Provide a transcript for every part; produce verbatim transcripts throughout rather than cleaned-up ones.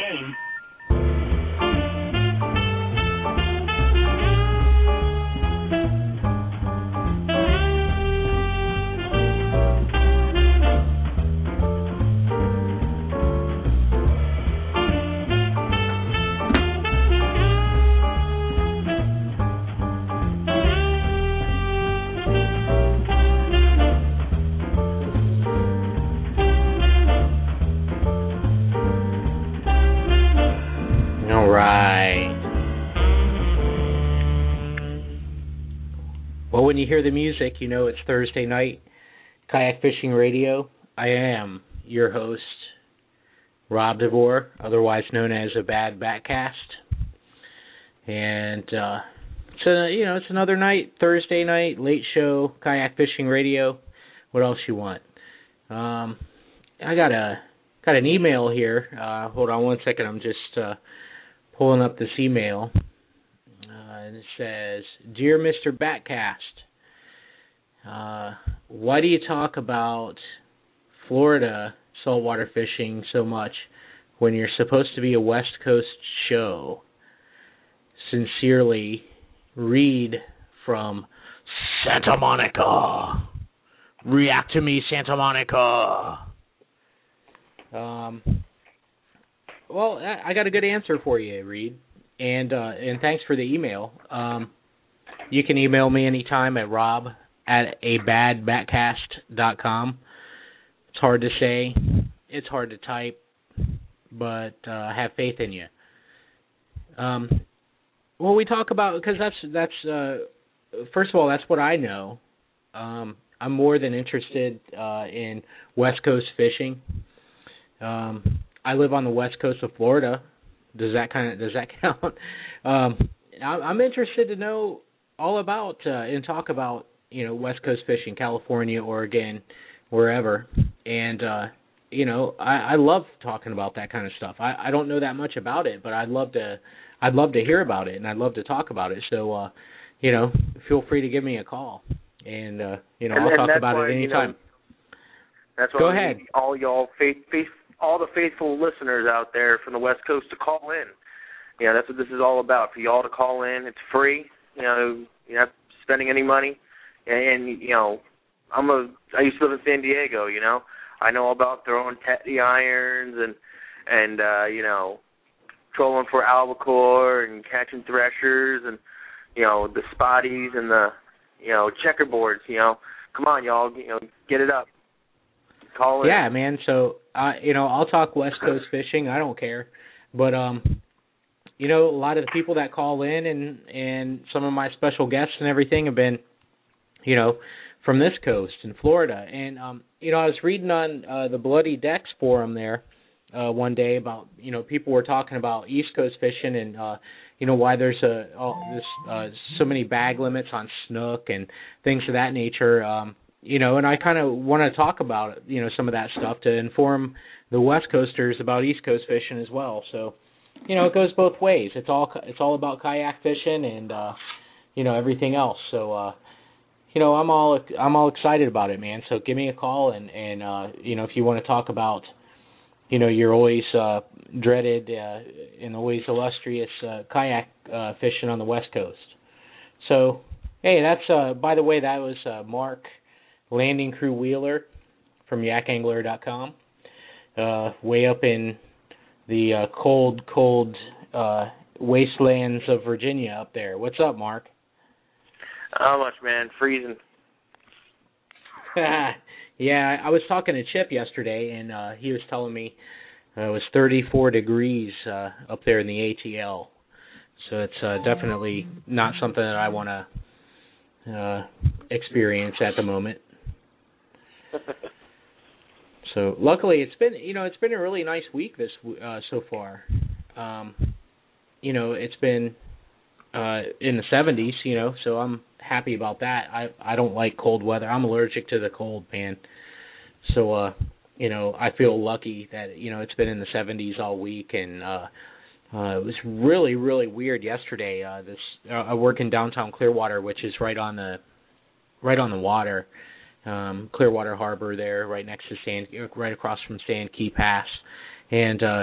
game. Well, when you hear the music, you know it's Thursday night, Kayak Fishing Radio. I am your host, Rob DeVore, otherwise known as a Bad Backcast. And uh, it's a, you know it's another night, Thursday night, late show, Kayak Fishing Radio. What else you want? Um, I got a got an email here. Uh, hold on one second. I'm just uh, pulling up this email. Uh, and it says, "Dear Mister Backcast, uh, why do you talk about Florida saltwater fishing so much when you're supposed to be a West Coast show? Sincerely, Reed from Santa Monica. React to me, Santa Monica." Um. Well, I, I got a good answer for you, Reed. And uh, and thanks for the email. Um, you can email me anytime at rob at a bad backcast dot com. It's hard to say. It's hard to type. But uh, have faith in you. Um, well, we talk about, because that's, that's uh, first of all, that's what I know. Um, I'm more than interested uh, in West Coast fishing. Um, I live on the West Coast of Florida. Does that kind of does that count? Um, I'm interested to know all about uh, and talk about you know West Coast fishing, California, Oregon, wherever. And uh, you know I, I love talking about that kind of stuff. I, I don't know that much about it, but I'd love to I'd love to hear about it and I'd love to talk about it. So uh, you know feel free to give me a call and uh, you know and, I'll and talk about why, it anytime. You know, that's why Go ahead. All y'all faith, faith all the faithful listeners out there from the West Coast to call in. You know, that's what this is all about, for y'all to call in. It's free. You know, you're not spending any money. And, and, you know, I'm a, I used to live in San Diego, you know. I know about throwing Teddy irons and, and uh, you know, trolling for albacore and catching threshers and, you know, the spotties and the, you know, checkerboards, you know. Come on, y'all, you know, get it up. Call in. Yeah, man. So, uh, you know, I'll talk West Coast fishing. I don't care. But, um, you know, a lot of the people that call in and, and some of my special guests and everything have been, you know, from this coast in Florida. And, um, you know, I was reading on uh, the Bloody Decks forum there uh, one day about, you know, people were talking about East Coast fishing and, uh, you know, why there's a all this uh, so many bag limits on snook and things of that nature. Um, you know, and I kind of want to talk about, you know, some of that stuff to inform the West Coasters about East Coast fishing as well. So, you know, it goes both ways. It's all it's all about kayak fishing and, uh, you know, everything else. So, uh, you know, I'm all I'm all excited about it, man. So give me a call and, and uh, you know, if you want to talk about, you know, your always uh, dreaded uh, and always illustrious uh, kayak uh, fishing on the West Coast. So, hey, that's, uh, by the way, that was uh, Mark Landing Crew Wheeler from yak angler dot com, uh, way up in the uh, cold, cold uh, wastelands of Virginia up there. What's up, Mark? How much, man? Freezing. Yeah, I was talking to Chip yesterday, and uh, he was telling me uh, it was thirty-four degrees uh, up there in the A T L. So it's uh, definitely not something that I want to uh, experience at the moment. So luckily, it's been you know it's been a really nice week this uh, so far. Um, you know, it's been uh, in the seventies. You know, so I'm happy about that. I I don't like cold weather. I'm allergic to the cold, man. So uh, you know, I feel lucky that you know it's been in the seventies all week, and uh, uh, it was really really weird yesterday. Uh, this uh, I work in downtown Clearwater, which is right on the right on the water. Um, Clearwater Harbor there, right next to Sand, right across from Sand Key Pass, and uh,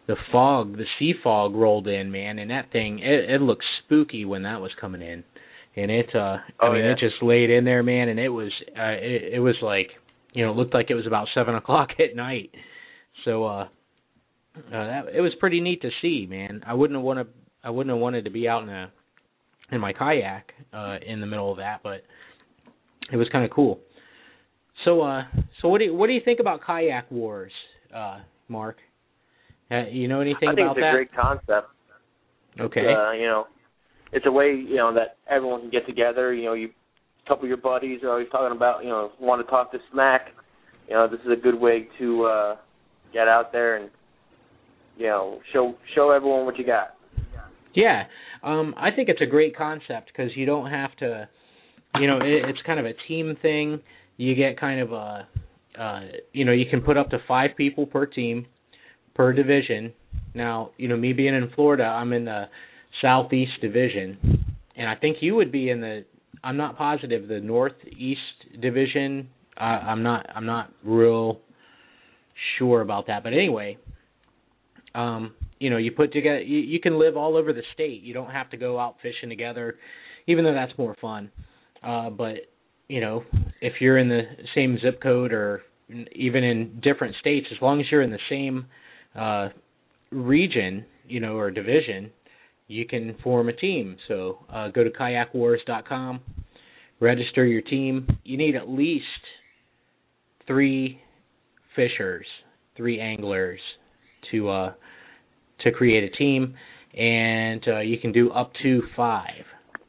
the fog, the sea fog rolled in, man, and that thing, it, it looked spooky when that was coming in. And it, uh, oh, I mean, yeah. it just laid in there, man, and it was, uh, it, it was like, you know, it looked like it was about seven o'clock at night. So, uh, uh, that, it was pretty neat to see, man. I wouldn't have wanted, I wouldn't have wanted to be out in a, in my kayak, uh, in the middle of that, but it was kind of cool. So, uh, so what do you, what do you think about kayak wars, uh, Mark? Uh, you know anything I think about it's a that? great concept. Okay. Uh, you know, it's a way, you know, that everyone can get together. You know, you, a couple of your buddies are always talking about, you know, want to talk to smack. You know, this is a good way to uh, get out there and, you know, show show everyone what you got. Yeah, um, I think it's a great concept because you don't have to, you know, it, it's kind of a team thing. You get kind of a, uh, you know, you can put up to five people per team, per division. Now, you know, me being in Florida, I'm in the Southeast Division, and I think you would be in the, I'm not positive, the Northeast Division. Uh, I'm not, I'm not real sure about that, but anyway, um, you know, you put together, you, you can live all over the state. You don't have to go out fishing together, even though that's more fun. Uh, but you know, if you're in the same zip code or even in different states, as long as you're in the same uh, region, you know, or division, you can form a team. So uh, go to kayak wars dot com, register your team. You need at least three fishers, three anglers to uh, to create a team, and uh, you can do up to five.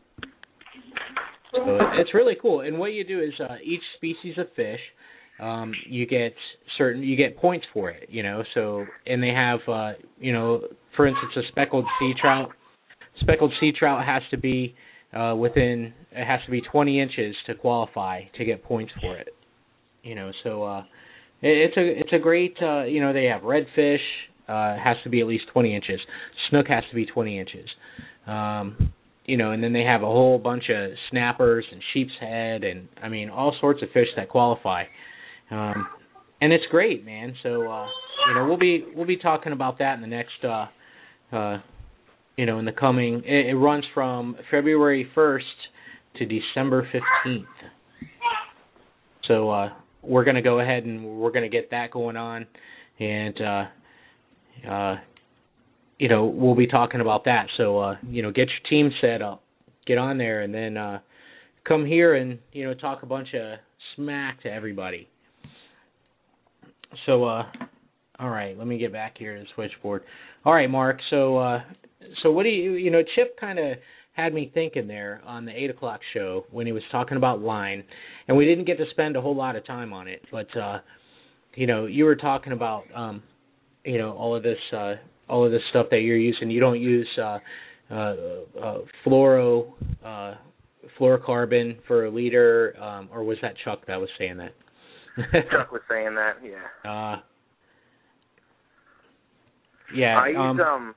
So it's really cool. And what you do is uh, each species of fish, um, you get certain, you get points for it, you know. So and they have, uh, you know, for instance, a speckled sea trout. Speckled sea trout has to be uh, within, it has to be twenty inches to qualify to get points for it, you know. So uh, it, it's a it's a great, uh, you know. They have redfish, uh, has to be at least twenty inches. Snook has to be twenty inches. Um, You know, and then they have a whole bunch of snappers and sheep's head and, I mean, all sorts of fish that qualify. Um, and it's great, man. So, uh, you know, we'll be we'll be talking about that in the next, uh, uh, you know, in the coming, it, it runs from February first to December fifteenth. So uh, we're going to go ahead and we're going to get that going on. And, uh, uh you know, we'll be talking about that. So, uh, you know, get your team set up, get on there, and then uh, come here and, you know, talk a bunch of smack to everybody. So, uh, all right, let me get back here to the switchboard. All right, Mark, so, uh, so what do you, you know, Chip kind of had me thinking there on the eight o'clock show when he was talking about line, and we didn't get to spend a whole lot of time on it, but, uh, you know, you were talking about, um, you know, all of this, uh, all of this stuff that you're using. You don't use uh, uh, uh, fluoro, uh, fluorocarbon for a liter, um, or was that Chuck that was saying that? Chuck was saying that, yeah. Uh, yeah. I use um, um,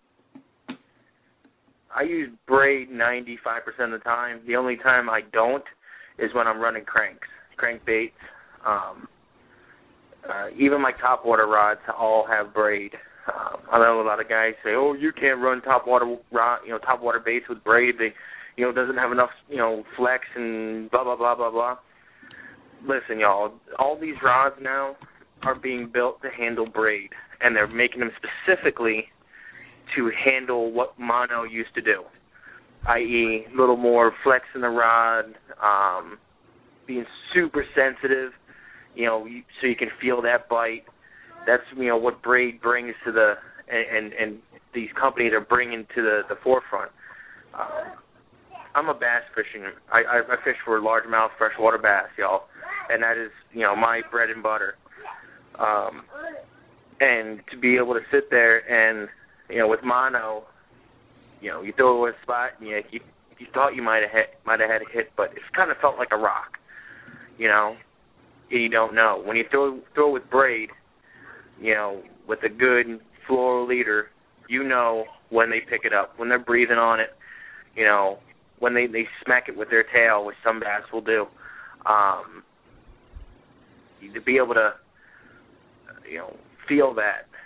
I use braid ninety-five percent of the time. The only time I don't is when I'm running cranks, crankbaits. Um, uh, even my topwater rods all have braid. Um, I know a lot of guys say, "Oh, you can't run topwater rod, you know, topwater baits with braid. They, you know, doesn't have enough, you know, flex and blah blah blah blah blah." Listen, y'all, all these rods now are being built to handle braid, and they're making them specifically to handle what mono used to do, that is, a little more flex in the rod, um, being super sensitive, you know, so you can feel that bite. That's, you know, what braid brings to the, and and, and these companies are bringing to the, the forefront. Uh, I'm a bass fishing, I, I, I fish for largemouth freshwater bass, y'all, and that is, you know, my bread and butter. Um, and to be able to sit there and, you know, with mono, you know, you throw it a spot and you, you, you thought you might have hit, might have had a hit, but it kind of felt like a rock, you know, you don't know. When you throw, throw with braid, you know, with a good fluoro leader, you know when they pick it up, when they're breathing on it, you know, when they, they smack it with their tail, which some bass will do. Um, to be able to, you know, feel that,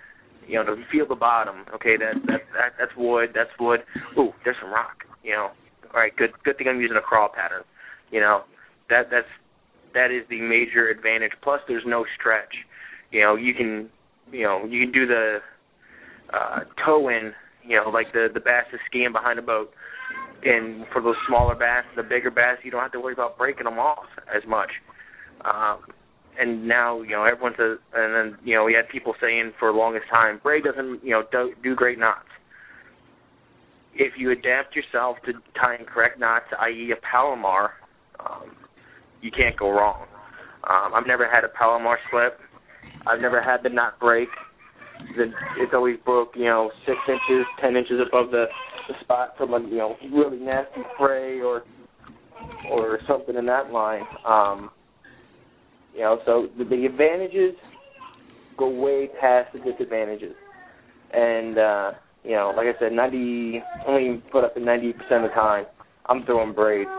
you know, to feel the bottom. Okay, that that, that that's wood. That's wood. Ooh, there's some rock. You know, all right, good good thing I'm using a crawl pattern. You know, that that's that is the major advantage. Plus, there's no stretch. You know, you can you know you can do the uh, toe in. You know, like the the bass is skiing behind a boat. And for those smaller bass, the bigger bass, you don't have to worry about breaking them off as much. Um, and now, you know, everyone's a, and then, you know, we had people saying for the longest time, braid doesn't, you know, do, do great knots. If you adapt yourself to tying correct knots, that is a Palomar, um, you can't go wrong. Um, I've never had a Palomar slip. I've never had the knot break. The, it's always broke, you know, six inches, ten inches above the, the spot from a, you know, really nasty fray or or something in that line. Um, you know, so the, the advantages go way past the disadvantages. And, uh, you know, like I said, ninety, only put up to ninety percent of the time, I'm throwing braid.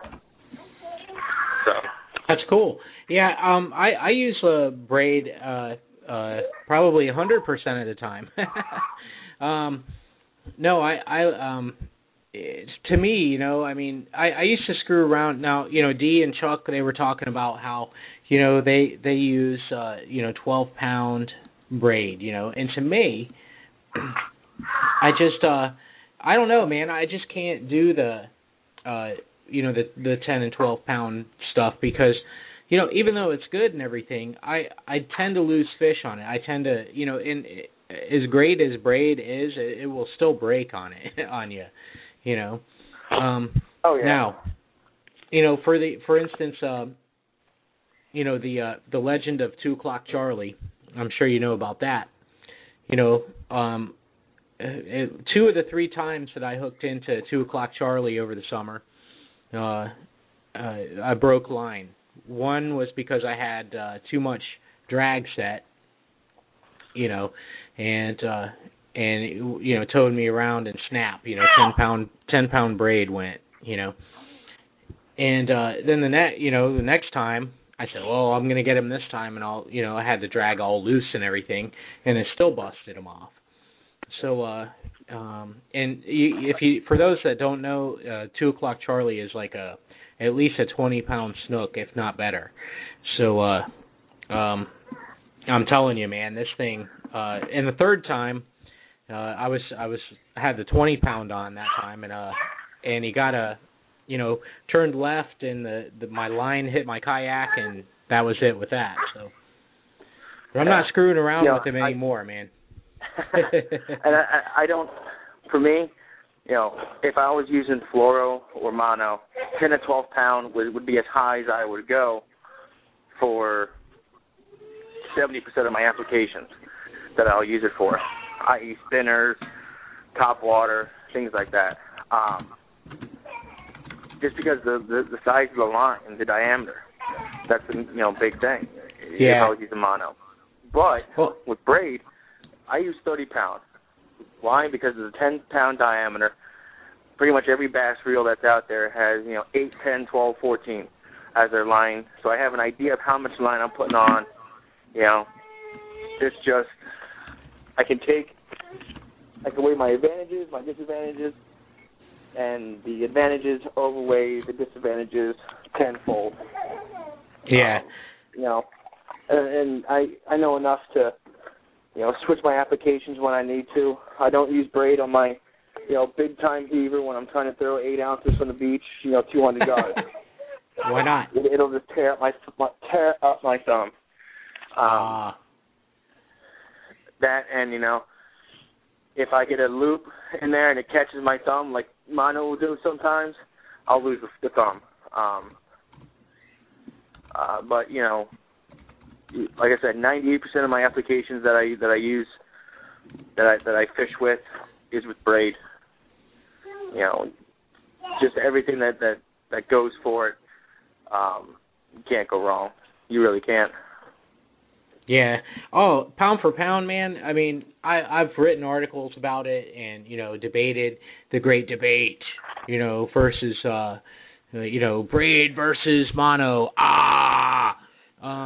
So. That's cool. Yeah, um, I, I use a braid uh, uh, probably one hundred percent of the time. um, no, I, I um, it's, to me, you know, I mean, I, I used to screw around. Now, you know, Dee and Chuck, they were talking about how, you know, they they use, uh, you know, twelve pound braid, you know, and to me, I just, uh, I don't know, man, I just can't do the, uh, you know, the the ten and twelve pound stuff because, you know, even though it's good and everything, I, I tend to lose fish on it. I tend to, you know, in as great as braid is, it, it will still break on it on you, you know. Um, oh yeah. Now, you know, for the for instance, uh, you know, the uh, the legend of Two O'clock Charlie. I'm sure you know about that. You know, um, it, two of the three times that I hooked into Two O'clock Charlie over the summer, uh, uh, I broke line. One was because I had uh, too much drag set, you know, and uh, and it, you know, towed me around and snap, you know, ten pound ten pound braid went, you know, and uh, then the net, you know, the next time I said, well, I'm gonna get him this time, and I'll, you know, I had the drag all loose and everything, and it still busted him off. So, uh, um, and you, if you, for those that don't know, uh, Two O'clock Charlie is like a at least a twenty pound snook, if not better. So, uh, um, I'm telling you, man, this thing. Uh, and the third time, uh, I was I was I had the twenty pound on that time, and uh, and he got a, you know, turned left, and the, the my line hit my kayak, and that was it with that. So, but I'm not screwing around you know, with him anymore, I, man. and I, I don't, for me, you know, if I was using fluoro or mono, ten to twelve pound would, would be as high as I would go for seventy percent of my applications that I'll use it for, that is spinners, top water, things like that. Um, just because the, the the size of the line and the diameter, that's a, you know, big thing. Yeah. If I was using mono. But well, with braid, I use thirty pound. Why? Because of the ten pound diameter. Pretty much every bass reel that's out there has, you know, eight, ten, twelve, fourteen as their line. So I have an idea of how much line I'm putting on. You know, it's just, I can take, I can weigh my advantages, my disadvantages, and the advantages overweigh the disadvantages tenfold. Yeah. Um, you know, and, and I, I know enough to, you know, switch my applications when I need to. I don't use braid on my, you know, big time beaver when I'm trying to throw eight ounces from the beach, you know, two hundred yards. Why not? It, it'll just tear up my, my tear up my thumb. Um, uh. That and, you know, if I get a loop in there and it catches my thumb, like mono will do sometimes, I'll lose the, the thumb. Um, uh, but you know, like I said, ninety-eight percent of my applications that I that I use, that I that I fish with, is with braid. You know, just everything that that, that goes for it. Um, you can't go wrong. You really can't. Yeah. Oh, pound for pound, man. I mean, I, I've written articles about it and, you know, debated the great debate, you know, versus, uh, you know, braid versus mono. Ah! Um,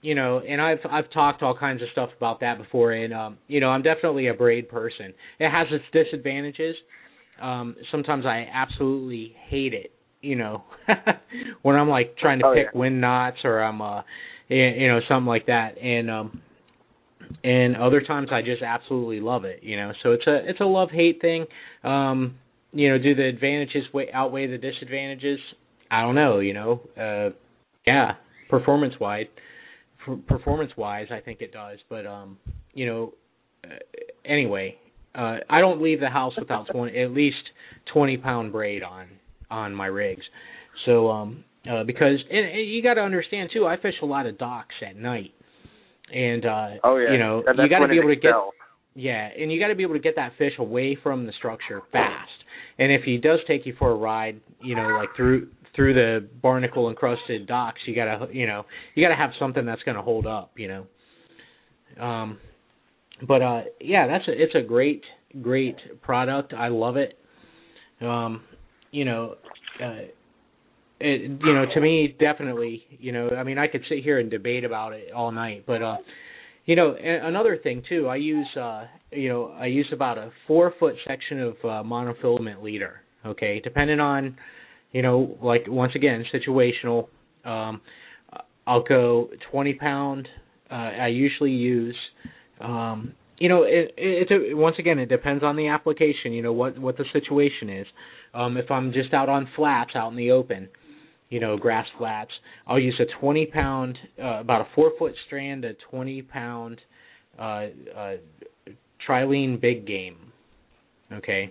you know, and I've I've talked all kinds of stuff about that before, and um, you know, I'm definitely a braid person. It has its disadvantages. Um, sometimes I absolutely hate it, you know, when I'm like trying to oh, pick yeah. wind knots or I'm, uh, you know, something like that, and um, and other times I just absolutely love it, you know. So it's a it's a love hate thing. Um, you know, do the advantages weigh, outweigh the disadvantages? I don't know, you know. Uh, yeah, performance wise, performance wise, I think it does. But um, you know, uh, anyway, uh, I don't leave the house without twenty, at least twenty pound braid on on my rigs. So um, uh, because and, and you got to understand too, I fish a lot of docks at night. And uh Oh, yeah. you know, That, you got to be able to get excels. yeah, and you got to be able to get that fish away from the structure fast. And if he does take you for a ride, you know, like through through the barnacle encrusted docks, you got to you know, you got to have something that's going to hold up, you know. Um but uh yeah, that's a, it's a great great product. I love it. Um you know, uh It, you know, to me, definitely, you know, I mean, I could sit here and debate about it all night, but, uh, you know, another thing too, I use, uh, you know, I use about a four foot section of uh, monofilament leader, okay, depending on, you know, like, once again, situational, um, I'll go twenty pound, uh, I usually use, um, you know, it, it's a, once again, it depends on the application, you know, what, what the situation is. Um, if I'm just out on flats, out in the open, you know, grass flats, I'll use a twenty pound, uh, about a four foot strand, a twenty pound uh, uh, trilene big game. Okay.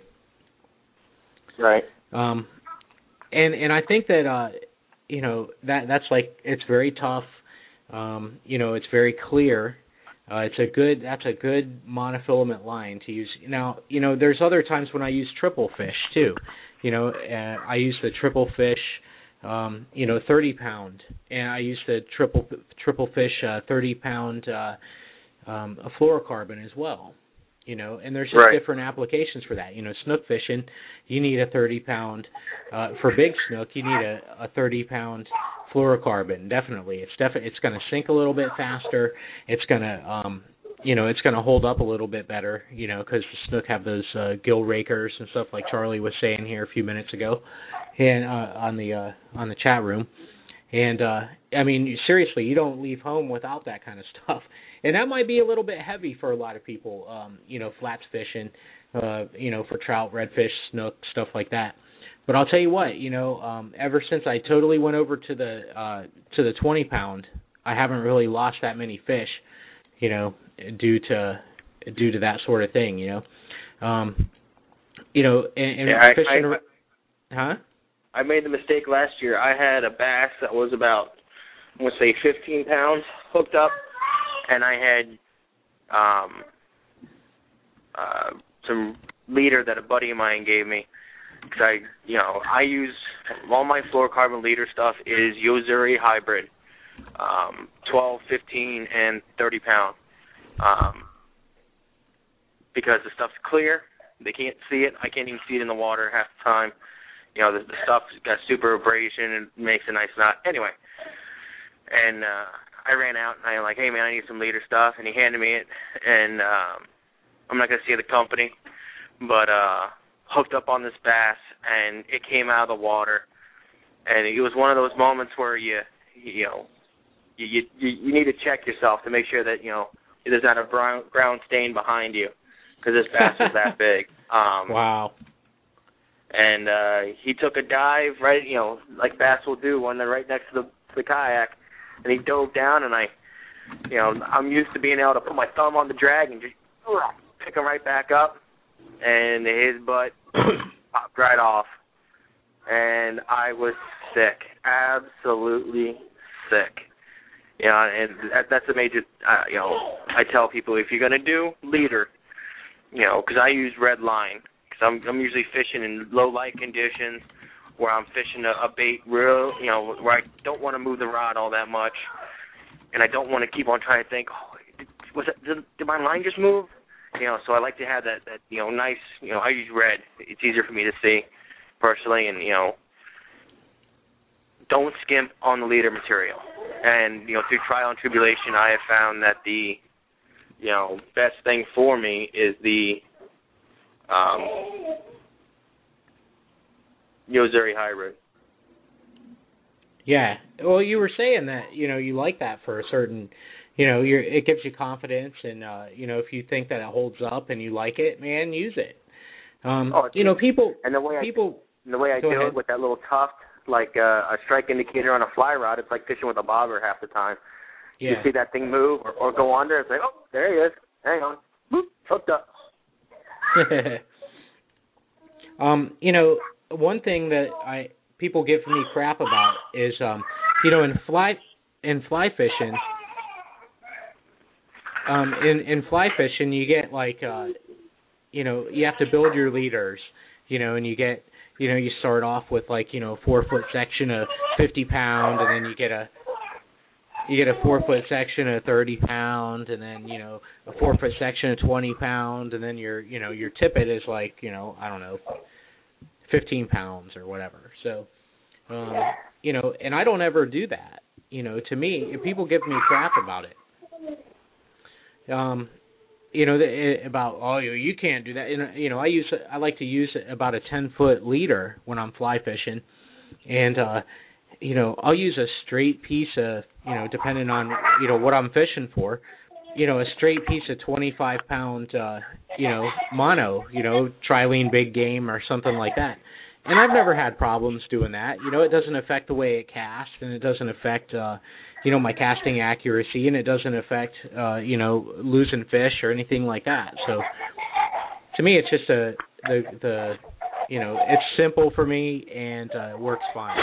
Right. Um, and and I think that uh, you know that that's like it's very tough. Um, you know, it's very clear. Uh, it's a good that's a good monofilament line to use. Now, you know, there's other times when I use triple fish too. You know, uh, I use the triple fish. Um, you know, thirty pound, and I use the triple triple fish uh, thirty pound uh, um, a fluorocarbon as well. You know, and there's just right. different applications for that. You know, snook fishing, you need a thirty pound uh, for big snook. You need a, a thirty pound fluorocarbon. Definitely, it's definitely it's going to sink a little bit faster. It's going to um, you know, it's going to hold up a little bit better. You know, because the snook have those uh, gill rakers and stuff like Charlie was saying here a few minutes ago, and uh, on the uh, on the chat room. And uh, I mean, seriously, you don't leave home without that kind of stuff. And that might be a little bit heavy for a lot of people, um, you know, flats fishing, uh, you know, for trout, redfish, snook, stuff like that. But I'll tell you what, you know, um, ever since I totally went over to the uh, to the twenty pound, I haven't really lost that many fish, you know, due to due to that sort of thing, you know. Um, you know, and, and yeah, fishing, I, I, huh? I made the mistake last year. I had a bass that was about, I'm going to say, fifteen pounds hooked up, and I had um, uh, some leader that a buddy of mine gave me. Because I, you know, I use, all my fluorocarbon leader stuff is Yo-Zuri hybrid, um, twelve, fifteen, and thirty pound. Um, because the stuff's clear. They can't see it. I can't even see it in the water half the time. You know, the, the stuff's got super abrasion and makes a nice knot. Anyway, and uh, I ran out, and I'm like, hey, man, I need some leader stuff. And he handed me it, and um, I'm not going to say the company, but uh, hooked up on this bass, and it came out of the water. And it was one of those moments where you, you know, you you, you need to check yourself to make sure that, you know, there's not a brown, ground stain behind you, because this bass was that big. Um, wow. And uh, he took a dive right, you know, like bass will do when they're right next to the, to the kayak. And he dove down, and I, you know, I'm used to being able to put my thumb on the drag and just uh, pick him right back up. And his butt popped right off. And I was sick, absolutely sick. You know, and that, that's a major, uh, you know, I tell people, if you're going to do leader, you know, because I use red line. I'm, I'm usually fishing in low light conditions where I'm fishing a, a bait real, you know, where I don't want to move the rod all that much, and I don't want to keep on trying to think, oh, did, was it, did, did my line just move? You know, so I like to have that, that, you know, nice, you know, I use red. It's easier for me to see personally, and, you know, don't skimp on the leader material. And, you know, through trial and tribulation, I have found that the, you know, best thing for me is the um, Yo-Zuri hybrid. Yeah. Well, you were saying that, you know, you like that for a certain, you know, you're, it gives you confidence, and, uh, you know, if you think that it holds up and you like it, man, use it. Um, oh, you know, people, and the way people, I, and the way I do ahead. it with that little tuft, like uh, a strike indicator on a fly rod, it's like fishing with a bobber half the time. Yeah. You see that thing move or, or go under, it's like, oh, there he is. Hang on. Boop, hooked up. um, you know, one thing that I people give me crap about is, um, you know, in fly in fly fishing, um, in in fly fishing, you get like, uh, you know, you have to build your leaders, you know, and you get, you know, you start off with like, you know, four foot section of fifty pound, and then you get a You get a four foot section of thirty pound, and then you know a four foot section of twenty pound, and then your you know your tippet is like you know I don't know fifteen pounds or whatever. So um, you know, and I don't ever do that. You know, to me, people give me crap about it. Um, you know about oh you you can't do that. And you know I use I like to use about a ten foot leader when I'm fly fishing, and uh, you know I'll use a straight piece of you know, depending on, you know, what I'm fishing for, you know, a straight piece of twenty-five pound, uh, you know, mono, you know, trilene big game or something like that. And I've never had problems doing that. You know, it doesn't affect the way it casts, and it doesn't affect, uh, you know, my casting accuracy, and it doesn't affect, uh, you know, losing fish or anything like that. So to me, it's just a, the, the, you know, it's simple for me, and uh, it works fine.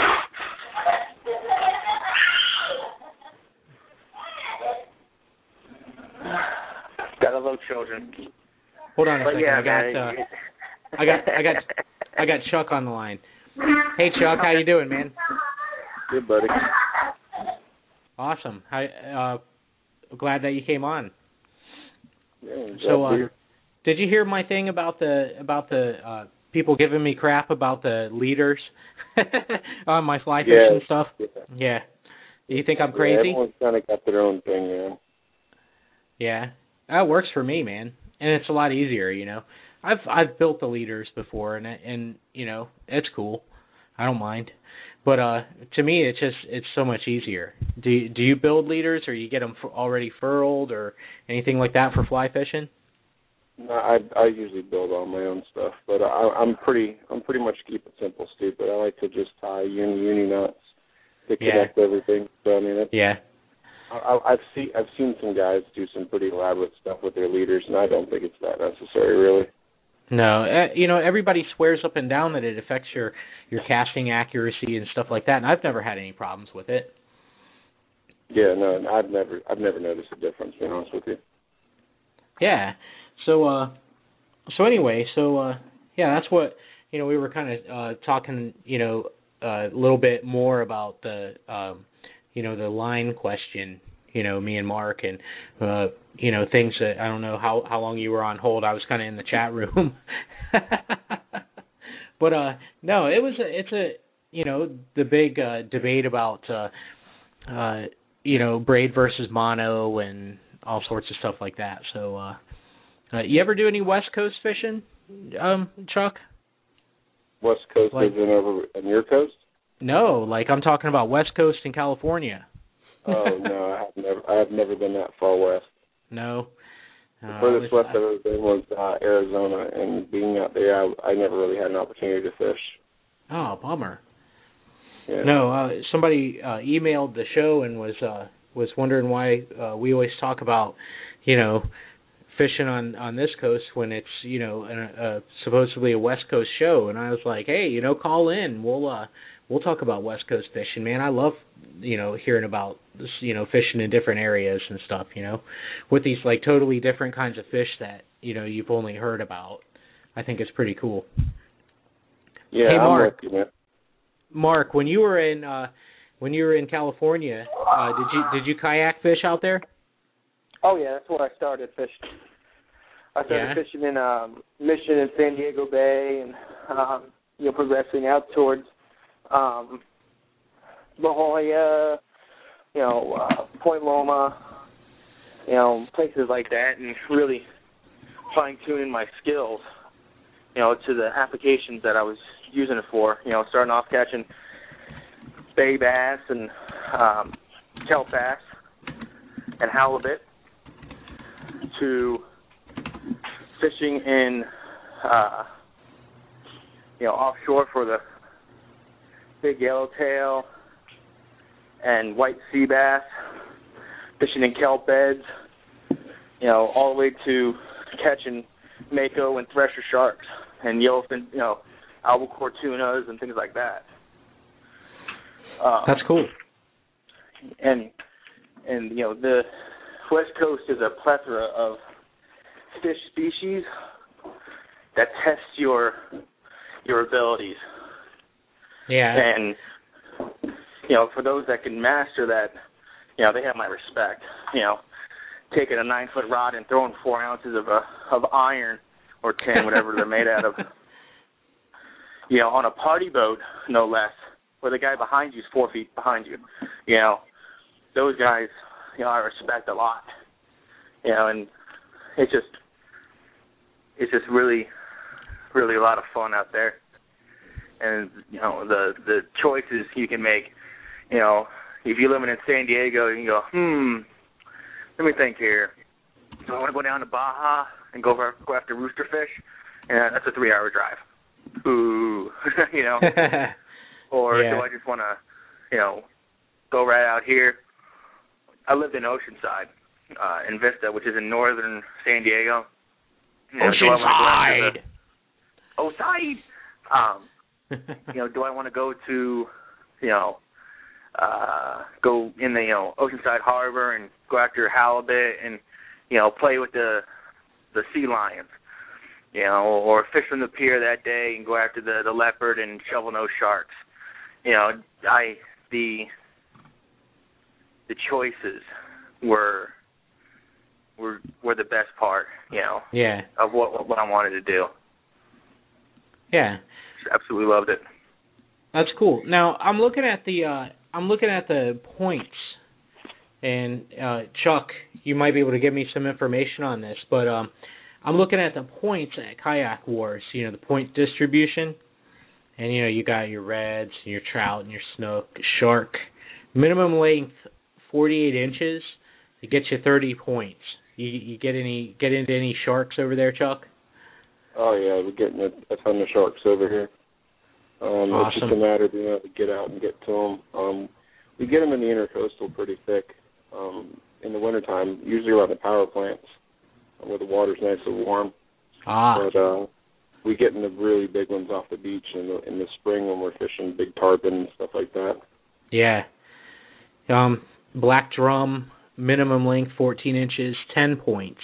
Gotta love children. Hold on a but second. Yeah, I got, man, uh, I got, I got, I got Chuck on the line. Hey, Chuck, how you doing, man? Good, buddy. Awesome. I, uh, glad that you came on. Yeah, so, uh, did you hear my thing about the about the uh, people giving me crap about the leaders on my fly fishing yeah. stuff? Yeah. yeah. Do you think I'm yeah, crazy? Everyone's kind of got their own thing, man. Yeah, that works for me, man, and it's a lot easier. You know, I've I've built the leaders before, and and you know it's cool. I don't mind, but uh, to me it's just it's so much easier. Do you, do you build leaders, or you get them already furled, or anything like that for fly fishing? No, I I usually build all my own stuff, but I, I'm pretty I'm pretty much keep it simple, stupid. I like to just tie uni uni knots to connect yeah. everything. So I mean, it's, yeah. I, I've seen I've seen some guys do some pretty elaborate stuff with their leaders, and I don't think it's that necessary, really. No, uh, you know everybody swears up and down that it affects your your casting accuracy and stuff like that, and I've never had any problems with it. Yeah, no, I've never I've never noticed a difference, to be honest with you. Yeah. So uh, so anyway, so uh, yeah, that's what you know. We were kind of uh, talking, you know, uh, a little bit more about the. Um, you know, the line question, you know, me and Mark, and, uh, you know, things that, I don't know how, how long you were on hold. I was kind of in the chat room. But, uh, no, it was, a, it's a, you know, the big uh, debate about, uh, uh, you know, braid versus mono and all sorts of stuff like that. So, uh, uh, you ever do any West Coast fishing, um, Chuck? West Coast like, is in over on your coast? No, like I'm talking about West Coast in California. Oh no, I have never. I have never been that far west. No. The uh, furthest was, west I've ever been was uh, Arizona, and being out there, I, I never really had an opportunity to fish. Oh, bummer. Yeah. No, uh, somebody uh, emailed the show and was uh, was wondering why uh, we always talk about, you know, fishing on, on this coast when it's, you know, a, a, supposedly a West Coast show. And I was like, hey, you know, call in. We'll uh, we'll talk about West Coast fishing, man. I love, you know, hearing about this, you know, fishing in different areas and stuff, you know, with these like totally different kinds of fish that, you know, you've only heard about. I think it's pretty cool. Yeah, hey, I'm Mark. with you, man. Mark, when you were in uh, when you were in California, uh, did you did you kayak fish out there? Oh yeah, that's where I started fishing. I started Yeah. fishing in um, Mission and San Diego Bay, and um, you know, progressing out towards um, La Jolla, you know, uh, Point Loma, you know, places like that, and really fine-tuning my skills, you know, to the applications that I was using it for. You know, starting off catching bay bass and um, kelp bass and halibut, to fishing in, uh, you know, offshore for the big yellowtail and white sea bass, fishing in kelp beds, you know, all the way to catching mako and thresher sharks and yellowfin, you know, albacore tunas and things like that. Um, That's cool. And and you know, the West Coast is a plethora of fish species that test your your abilities. Yeah. And you know, for those that can master that, you know, they have my respect. You know, taking a nine foot rod and throwing four ounces of a of iron or ten, whatever they're made out of. You know, on a party boat, no less, where the guy behind you is four feet behind you. You know, those guys, you know, I respect a lot. You know, and it's just, it's just really, really a lot of fun out there. And you know, the the choices you can make. You know, if you're living in San Diego, you can go, hmm, let me think here. Do I want to go down to Baja and go, over, go after roosterfish? And that's a three-hour drive. Ooh, you know. Or yeah. do I just want to, you know, go right out here? I lived in Oceanside, uh, in Vista, which is in northern San Diego. You know, Oceanside. Oh, side. Um, you know, do I want to go to, you know, uh, go in the, you know, Oceanside Harbor and go after halibut and, you know, play with the the sea lions, you know, or fish from the pier that day and go after the, the leopard and shovel-nosed sharks. You know, I the the choices were were were the best part, you know, yeah. of what what I wanted to do. Yeah. Absolutely loved it. That's cool. Now I'm looking at the uh, I'm looking at the points, and uh, Chuck, you might be able to give me some information on this, but um, I'm looking at the points at Kayak Wars. You know, the point distribution, and you know you got your reds, your trout, and your snook, shark. Minimum length forty-eight inches. It gets you thirty points. You you get any get into any sharks over there, Chuck? Oh yeah, we're getting a, a ton of sharks over here. Um, awesome. It's just a matter of being able to get out and get to them. Um, we get them in the intercoastal pretty thick um, in the wintertime, usually around the power plants where the water's nice and warm. Ah. But uh, we get in the really big ones off the beach in the, in the spring when we're fishing big tarpon and stuff like that. Yeah. Um, black drum, minimum length fourteen inches, ten points.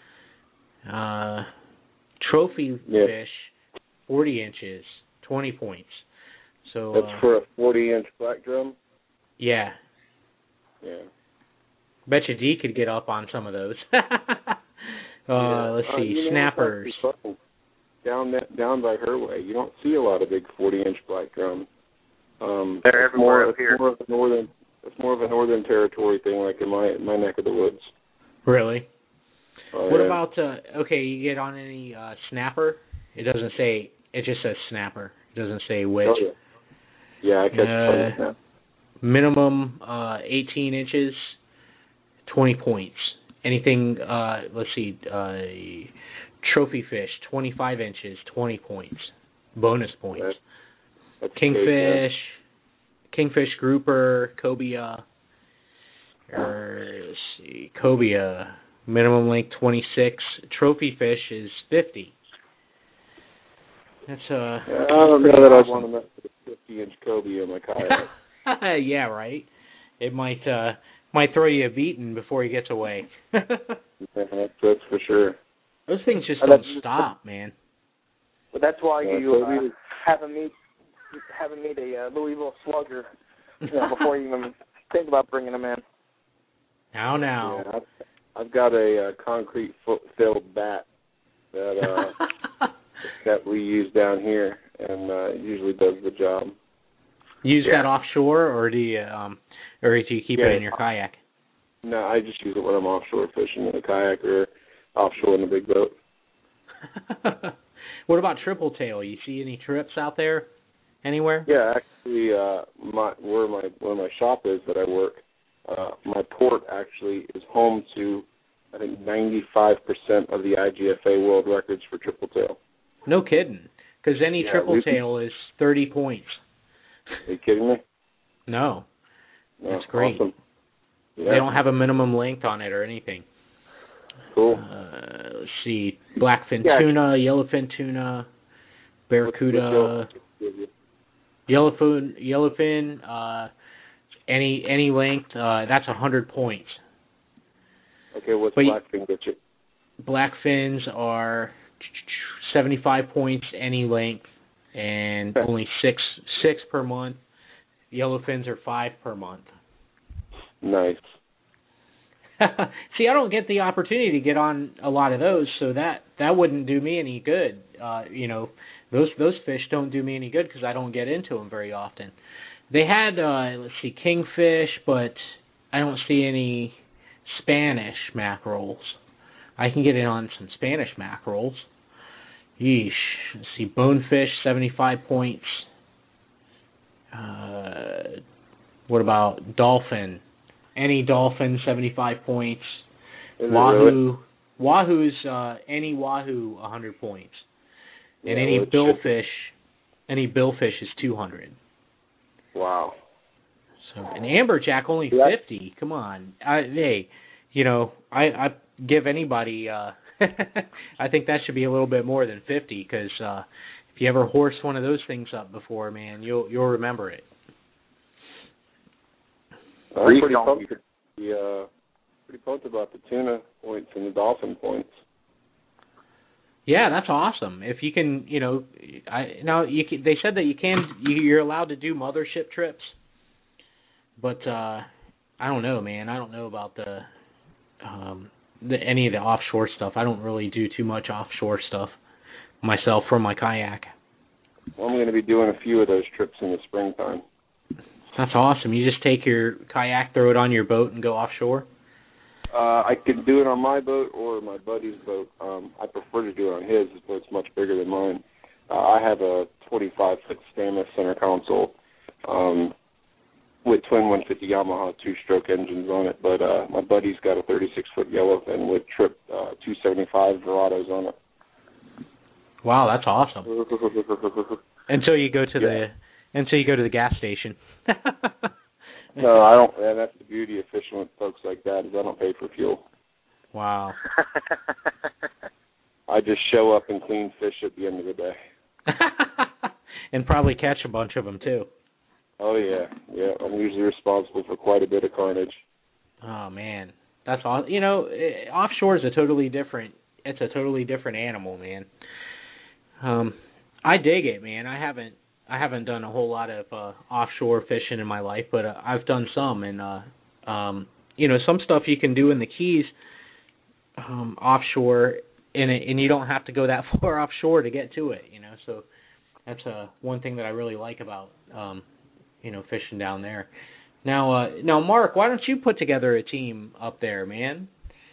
Uh, trophy yeah. fish, forty inches. twenty points. So that's uh, for a forty-inch black drum? Yeah. Yeah. Bet you D could get up on some of those. uh, yeah. Let's uh, see, you know, snappers. Down that, down by her way, you don't see a lot of big forty-inch black drum. Um, They're everywhere up here. More of a northern, it's more of a northern territory thing, like in my my neck of the woods. Really? Oh, what yeah. about, uh, okay, you get on any uh, snapper? It doesn't say, it just says snapper. It doesn't say which. Oh, yeah. Yeah, I catch uh, snap. Minimum uh, eighteen inches, twenty points. Anything, uh, let's see, uh, trophy fish, twenty-five inches, twenty points. Bonus points. That's, that's Kingfish, big, kingfish grouper, cobia, or let's see, cobia, minimum length twenty-six. Trophy fish is fifty. That's uh. Yeah, I don't know that awesome. I want to mess with a fifty-inch cobia in my kayak. Yeah, right. It might uh might throw you a beating before he gets away. Yeah, that's, that's for sure. Those things just I don't just, stop, man. But that's why uh, you uh, have him meet have him meet a uh, Louisville Slugger, you know, before you even think about bringing him in. Now, now. Yeah, I've, I've got a uh, concrete filled bat that uh, that we use down here, and uh, usually does the job. Use yeah. that offshore, or do you um, or do you keep yeah, it in your kayak? No, I just use it when I'm offshore fishing in a kayak or offshore in a big boat. What about triple tail? You see any trips out there anywhere? Yeah, actually, uh, my where my where my shop is that I work, uh, my port actually is home to, I think, ninety-five percent of the I G F A world records for triple tail. No kidding, because any yeah, triple we, tail is thirty points. Are you kidding me? No, no that's great. Awesome. Yeah. They don't have a minimum length on it or anything. Cool. Uh, let's see, blackfin yeah, tuna, yellowfin tuna, barracuda, what's, what's yellowfin, yellowfin, uh, any any length. Uh, that's a hundred points. Okay, what's but blackfin get you? Blackfins are seventy-five points any length, and only six six per month. Yellowfins are five per month. Nice. See, I don't get the opportunity to get on a lot of those, so that that wouldn't do me any good. Uh, you know, those those fish don't do me any good because I don't get into them very often. They had, uh, let's see, kingfish, but I don't see any Spanish mackerels. I can get in on some Spanish mackerels. Yeesh. Let's see, bonefish, seventy-five points. Uh, what about dolphin? Any dolphin, seventy-five points. Is Wahoo, really? Wahoo's, uh, any wahoo, one hundred points. And yeah, any well, billfish, any billfish is two hundred. Wow. So an amberjack only yeah. fifty. Come on, I, hey, you know, I, I give anybody. Uh, I think that should be a little bit more than fifty because uh, if you ever horse one of those things up before, man, you'll you'll remember it. I'm pretty pumped, the, uh, pretty pumped about the tuna points and the dolphin points. Yeah, that's awesome. If you can, you know, I now you can, they said that you can you're allowed to do mothership trips, but uh, I don't know, man. I don't know about the um, the any of the offshore stuff. I don't really do too much offshore stuff myself from my kayak. Well, I'm going to be doing a few of those trips in the springtime. That's awesome. You just take your kayak, throw it on your boat, and go offshore? Uh, I could do it on my boat or my buddy's boat. Um, I prefer to do it on his. His boat's much bigger than mine. Uh, I have a twenty-five foot Stanley center console um, with twin one fifty Yamaha two-stroke engines on it, but uh, my buddy's got a thirty-six foot yellowfin with Trip uh, two seventy-five Verados on it. Wow, that's awesome. Until you go to yeah. the until you go to the gas station. No, I don't, and that's the beauty of fishing with folks like that, is I don't pay for fuel. Wow. I just show up and clean fish at the end of the day. And probably catch a bunch of them, too. Oh, yeah. Yeah, I'm usually responsible for quite a bit of carnage. Oh, man. That's awesome. You know, offshore is a totally different, it's a totally different animal, man. Um, I dig it, man. I haven't, I haven't done a whole lot of uh, offshore fishing in my life, but uh, I've done some, and uh, um, you know, some stuff you can do in the Keys um, offshore, and it, and you don't have to go that far offshore to get to it, you know. So that's uh, one thing that I really like about um, you know, fishing down there. Now, uh, now, Mark, why don't you put together a team up there, man?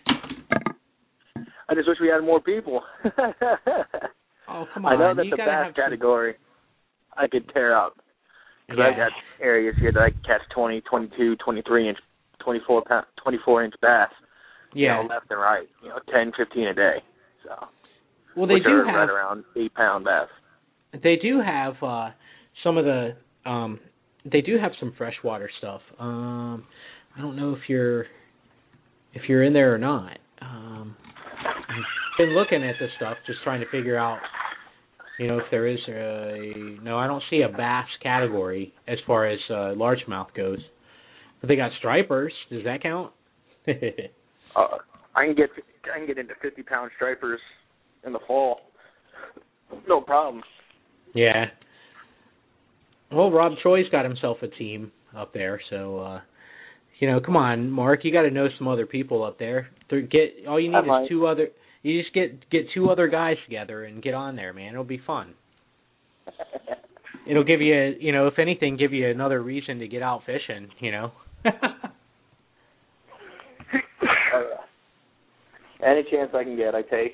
I just wish we had more people. Oh, come on! I know that's you a bass have category. Some... I could tear up. Because yeah. I've got areas here that I can catch twenty, twenty-two, twenty-three inch, twenty-four pound, twenty-four inch bass. Yeah. You know, left and right. You know, ten, fifteen a day. So. Well, they which do are have right around eight pound bass. They do have uh, some of the. Um, they do have some freshwater stuff. Um, I don't know if you're if you're in there or not. Um, I've been looking at this stuff, just trying to figure out. You know, if there is a... No, I don't see a bass category as far as uh, largemouth goes. But they got stripers. Does that count? uh, I can get I can get into fifty pound stripers in the fall. No problem. Yeah. Well, Rob Troy's got himself a team up there, so... Uh, you know, come on, Mark. You got to know some other people up there. Get all you need I is two other... You just get get two other guys together and get on there, man. It'll be fun. It'll give you, you know, if anything, give you another reason to get out fishing, you know. Oh, yeah. Any chance I can get, I take.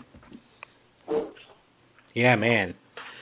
Yeah, man.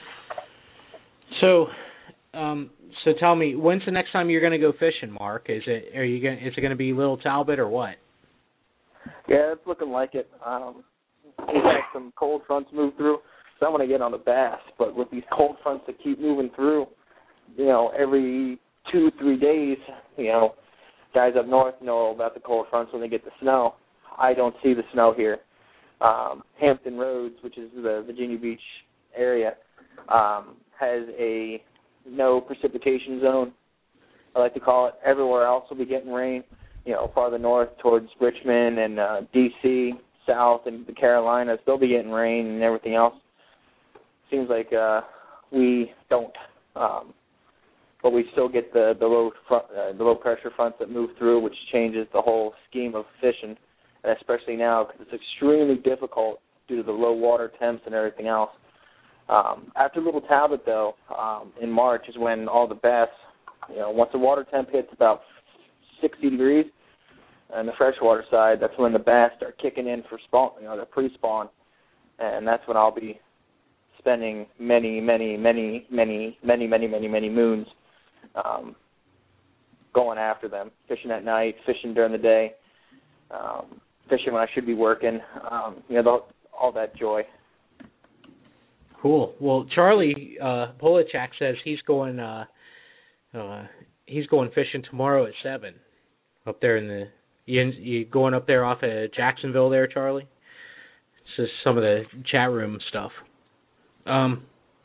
So, um, so tell me, when's the next time you're going to go fishing, Mark? Is it are you going is it going to be Little Talbot or what? Yeah, it's looking like it. Um, we've had some cold fronts move through, so I want to get on the bass. But with these cold fronts that keep moving through, you know, every two, three days, you know, guys up north know about the cold fronts when they get the snow. I don't see the snow here. Um, Hampton Roads, which is the Virginia Beach area, um, has a no precipitation zone, I like to call it. Everywhere else will be getting rain, you know, farther north towards Richmond and uh, D C, south and the Carolinas, they'll be getting rain and everything else. Seems like uh, we don't. Um, but we still get the, the low front, uh, the low pressure fronts that move through, which changes the whole scheme of fishing, and especially now because it's extremely difficult due to the low water temps and everything else. Um, after Little Talbot, though, um, in March is when all the bass, you know, once the water temp hits about sixty degrees on the freshwater side, that's when the bass start kicking in for spawn, you know, the pre-spawn, and that's when I'll be spending many, many, many, many, many, many, many, many moons um, going after them, fishing at night, fishing during the day, um, fishing when I should be working, um, you know, the, all that joy. Cool. Well, Charlie uh, Polachak says he's going uh, uh, he's going fishing tomorrow at seven up there in the you, you going up there off of Jacksonville there, Charlie? It's just some of the chat room stuff. Um,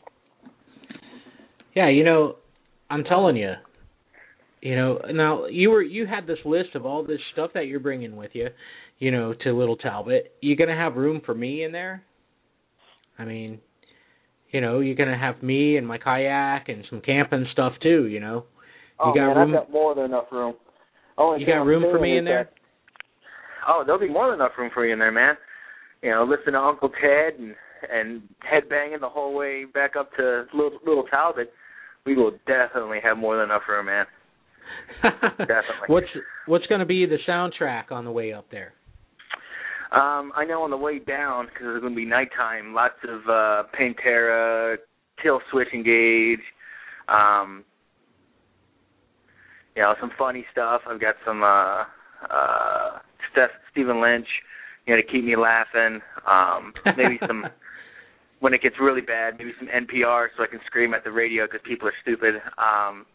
yeah, you know, I'm telling you, you know, now you were you had this list of all this stuff that you're bringing with you, you know, to Little Talbot. You gonna have room for me in there? I mean, you know, you're gonna have me and my kayak and some camping stuff too. You know, you oh got man, room? I've got more than enough room. Only you got room for me in there? That, oh, there'll be more than enough room for you in there, man. You know, listen to Uncle Ted and and headbanging the whole way back up to Little, Little Talbot. We will definitely have more than enough room, man. Definitely. What's what's going to be the soundtrack on the way up there? Um, I know on the way down, because it's going to be nighttime, lots of uh, Pantera, Kill Switch Engage, um, you know, some funny stuff. I've got some uh, uh, Steph, Stephen Lynch, you know, to keep me laughing. Um, maybe some, when it gets really bad, maybe some N P R so I can scream at the radio because people are stupid. Um,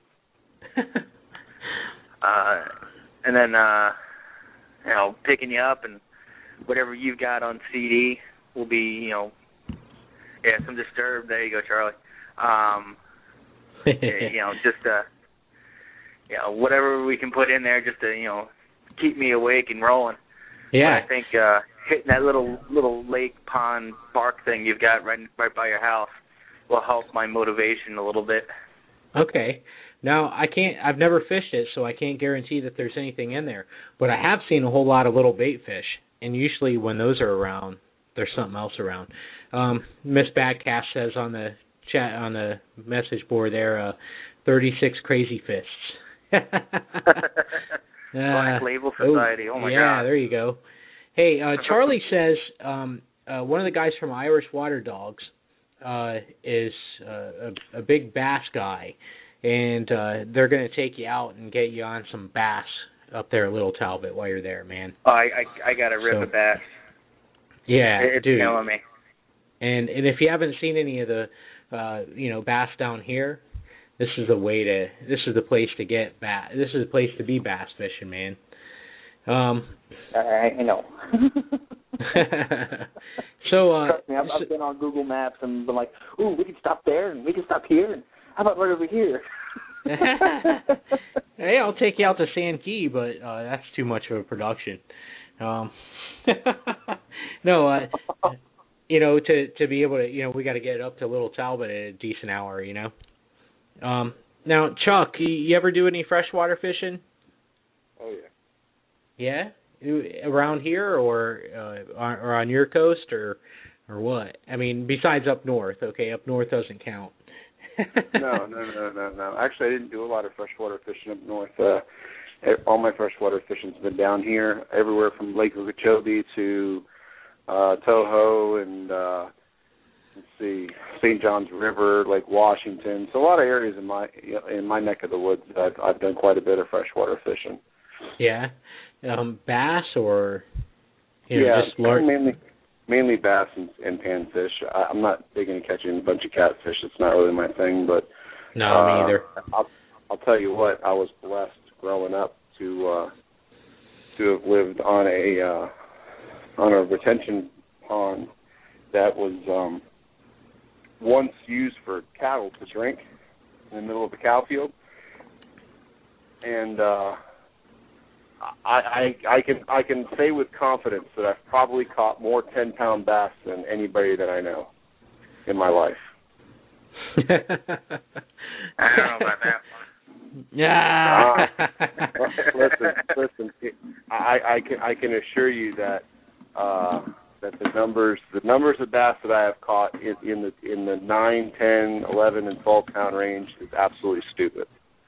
uh, and then, uh, you know, picking you up and whatever you've got on C D will be, you know, yeah, some Disturbed. There you go, Charlie. Um, you know, just, uh, you know, whatever we can put in there just to, you know, keep me awake and rolling. Yeah. But I think uh, hitting that little little lake pond park thing you've got right right by your house will help my motivation a little bit. Okay. Now, I can't, I've never fished it, so I can't guarantee that there's anything in there. But I have seen a whole lot of little bait fish, and usually when those are around, there's something else around. Um, Miss Badcast says on the chat, on the message board there, uh, thirty-six crazy fists. Black Label Society, oh, oh my yeah, God. Yeah, there you go. Hey, uh, Charlie says um, uh, one of the guys from Irish Water Dogs uh, is uh, a, a big bass guy, and uh, they're going to take you out and get you on some bass up there at Little Talbot while you're there, man. Oh, I I, I got to rip so, a bass. Yeah, it's dude. killing me. And and if you haven't seen any of the uh, you know bass down here, this is the way to this is the place to get bass. This is the place to be bass fishing, man. Um, I know. so uh, trust me, I've, I've been on Google Maps and been like, "Ooh, we can stop there and we can stop here. And how about right over here?" Hey, I'll take you out to Sand Key, but uh, that's too much of a production. Um, no, uh, you know, to to be able to, you know, we got to get up to Little Talbot at a decent hour, you know. Um, now, Chuck, you, you ever do any freshwater fishing? Oh yeah. Yeah, around here or uh, on, or on your coast or or what? I mean, besides up north. Okay, up north doesn't count. no, no, no, no, no. Actually, I didn't do a lot of freshwater fishing up north. Uh, all my freshwater fishing's been down here, everywhere from Lake Okeechobee to uh, Toho and uh, let's see, Saint John's River, Lake Washington. So a lot of areas in my in my neck of the woods that I've, I've done quite a bit of freshwater fishing. Yeah, um, bass or you know, yeah, just large. mainly mainly bass and, and panfish. I, I'm not big into catching a bunch of catfish. It's not really my thing. But no, uh, me either. I'll, I'll tell you what, I was blessed growing up to uh, to have lived on a uh, on a retention pond that was um, once used for cattle to drink in the middle of a cow field, and uh, I, I I can I can say with confidence that I've probably caught more ten pound bass than anybody that I know in my life. I don't know about that one. Yeah. uh, listen, listen. I, I can I can assure you that uh, that the numbers the numbers of bass that I have caught in, in the in the nine, ten, eleven, and twelve pound range is absolutely stupid.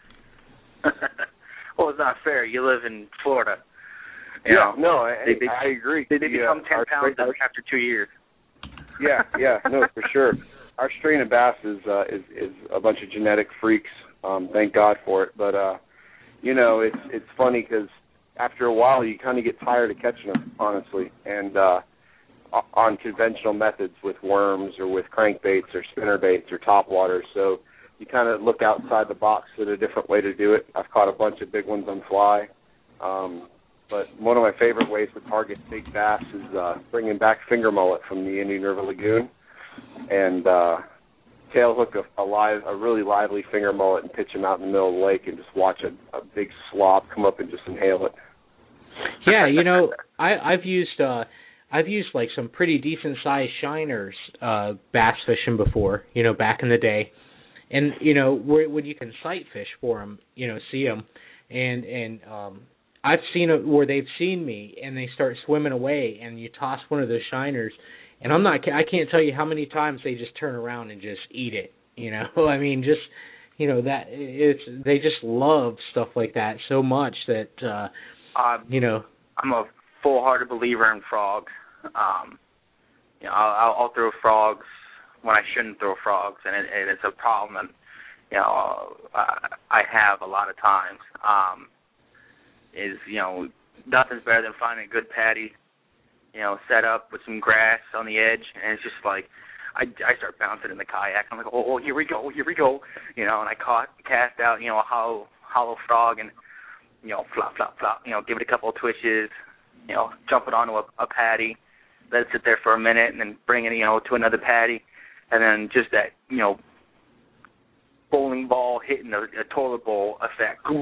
Well, it's not fair. You live in Florida. You yeah, know, no, I, they, they, I agree. They, they become the, ten uh, pounds our, after two years. Yeah, yeah, no, for sure. Our strain of bass is uh, is is a bunch of genetic freaks. Um, thank God for it. But uh, you know, it's it's funny because after a while you kind of get tired of catching them, honestly, and uh, on conventional methods with worms or with crankbaits or spinnerbaits or topwaters. So you kind of look outside the box at a different way to do it. I've caught a bunch of big ones on fly. Um, but one of my favorite ways to target big bass is uh, bringing back finger mullet from the Indian River Lagoon and uh, tail hook a, a, live, a really lively finger mullet and pitch him out in the middle of the lake and just watch a, a big slob come up and just inhale it. Yeah, you know, I, I've used uh, I've used like some pretty decent sized shiners uh, bass fishing before. You know, back in the day. And, you know, where, when you can sight fish for them, you know, see them. And, and um, I've seen it where they've seen me and they start swimming away and you toss one of those shiners. And I'm not, I can't tell you how many times they just turn around and just eat it. You know, I mean, just, you know, that it's, they just love stuff like that so much that, uh, um, you know. I'm a full-hearted believer in frogs. Um, you know, I'll, I'll throw frogs when I shouldn't throw frogs, and, it, and it's a problem that, you know, uh, I have a lot of times, um, is, you know, nothing's better than finding a good patty, you know, set up with some grass on the edge, and it's just like, I, I start bouncing in the kayak. I'm like, oh, oh, here we go, here we go, you know, and I caught, cast out, you know, a hollow, hollow frog, and, you know, flop, flop, flop, you know, give it a couple of twitches, you know, jump it onto a, a patty, let it sit there for a minute, and then bring it, you know, to another patty. And then just that, you know, bowling ball hitting a, a toilet bowl effect. You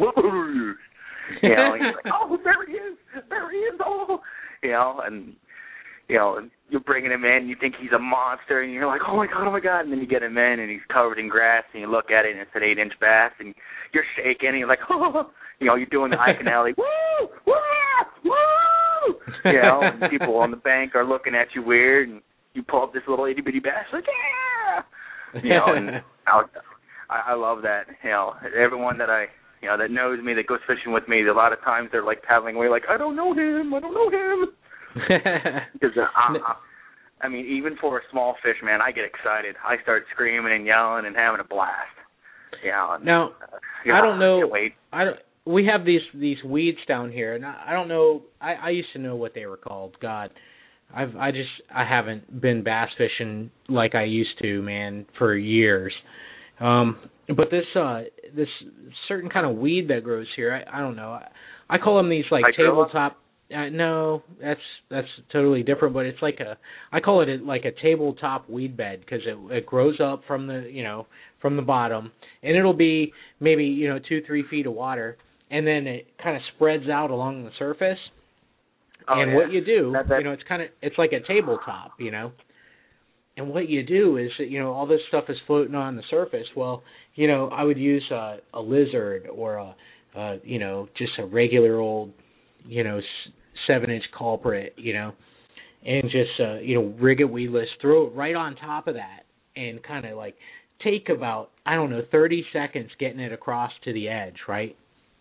know, and you're like, oh, there he is, there he is, oh, you know, and, you know, you're bringing him in, you think he's a monster, and you're like, oh, my God, oh, my God, and then you get him in, and he's covered in grass, and you look at it, and it's an eight-inch bass, and you're shaking, and you're like, oh, you know, you're doing the Iaconelli, woo, woo, woo, you know, and people on the bank are looking at you weird, and you pull up this little itty-bitty bass, like, yeah! You know, and I, I love that. You know, everyone that I, you know, that knows me, that goes fishing with me, a lot of times they're, like, paddling away, like, I don't know him, I don't know him. Because, uh, I, I mean, even for a small fish, man, I get excited. I start screaming and yelling and having a blast. You know, and, now, uh, you know, I don't know. I can't wait. I don't, we have these, these weeds down here, and I, I don't know. I, I used to know what they were called. God. I've I just I haven't been bass fishing like I used to, man, for years. Um, but this uh this certain kind of weed that grows here, I, I don't know. I, I call them these like tabletop. Uh, no, that's that's totally different. But it's like a I call it a, like a tabletop weed bed because it it grows up from the you know from the bottom, and it'll be maybe you know two three feet of water, and then it kind of spreads out along the surface. Oh, and yeah. what you do, that, that, you know, it's kind of it's like a tabletop, you know. And what you do is that, you know, all this stuff is floating on the surface. Well, you know, I would use a, a lizard or a, a, you know, just a regular old, you know, seven-inch culprit, you know, and just, uh, you know, rig it weedless, throw it right on top of that, and kind of like take about, I don't know, thirty seconds getting it across to the edge, right?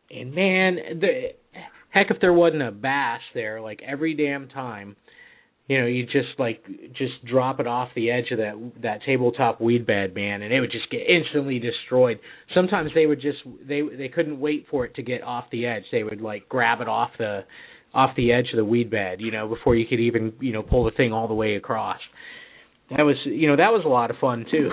and man, the heck if there wasn't a bass there, like every damn time, you know, you just like just drop it off the edge of that that tabletop weed bed, man, and it would just get instantly destroyed. Sometimes they would just they they couldn't wait for it to get off the edge. They would like grab it off the off the edge of the weed bed, you know, before you could even, you know, pull the thing all the way across. That was, you know, that was a lot of fun too.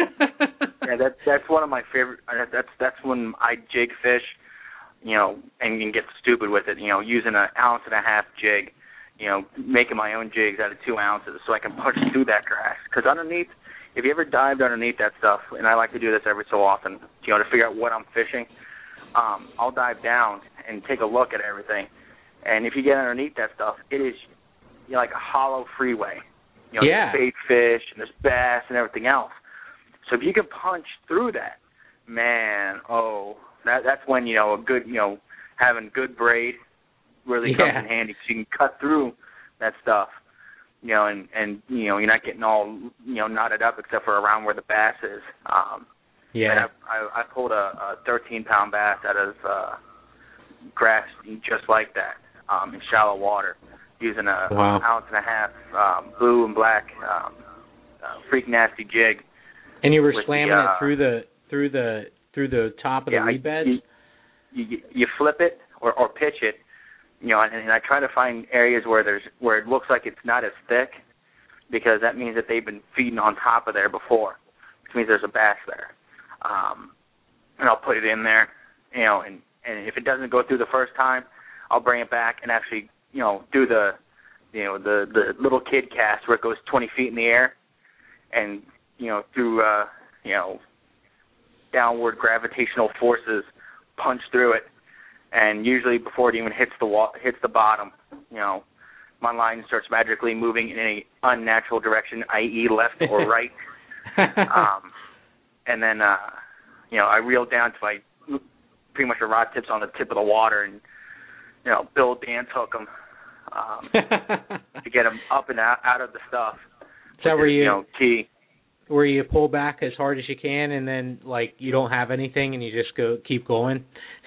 Yeah, that's that's one of my favorite. That's that's when I jig fish, you know, and, and get stupid with it. You know, using an ounce and a half jig. You know, making my own jigs out of two ounces so I can punch through that grass. Because underneath, if you ever dived underneath that stuff, and I like to do this every so often, you know, to figure out what I'm fishing, um, I'll dive down and take a look at everything. And if you get underneath that stuff, it is, you know, like a hollow freeway. You know, yeah. There's bait fish and there's bass and everything else. So if you can punch through that, man, oh, that that's when, you know, a good, you know, having good braid really comes yeah. in handy because you can cut through that stuff, you know, and, and, you know, you're not getting all, you know, knotted up except for around where the bass is. Um, yeah. And I, I, I pulled a, a thirteen-pound bass out of uh, grass just like that um, in shallow water using a wow. ounce and a half um, blue and black um, uh, freak nasty jig. And you were slamming the, uh, it through the through the through the top of yeah, the weed beds? You, you, you flip it or, or pitch it. You know, and, and I try to find areas where there's where it looks like it's not as thick, because that means that they've been feeding on top of there before, which means there's a bass there. Um, and I'll put it in there, you know, and, and if it doesn't go through the first time, I'll bring it back and actually, you know, do the, you know, the the little kid cast where it goes twenty feet in the air, and you know, through uh, you know, downward gravitational forces, punch through it. And usually before it even hits the wall, hits the bottom, you know, my line starts magically moving in an unnatural direction, that is left or right. um, and then, uh, you know, I reel down till I pretty much a rod tips on the tip of the water, and, you know, Bill dance hook them um, to get them up and out, out of the stuff. Is that where you, you know, key. Where you pull back as hard as you can, and then like you don't have anything, and you just go keep going.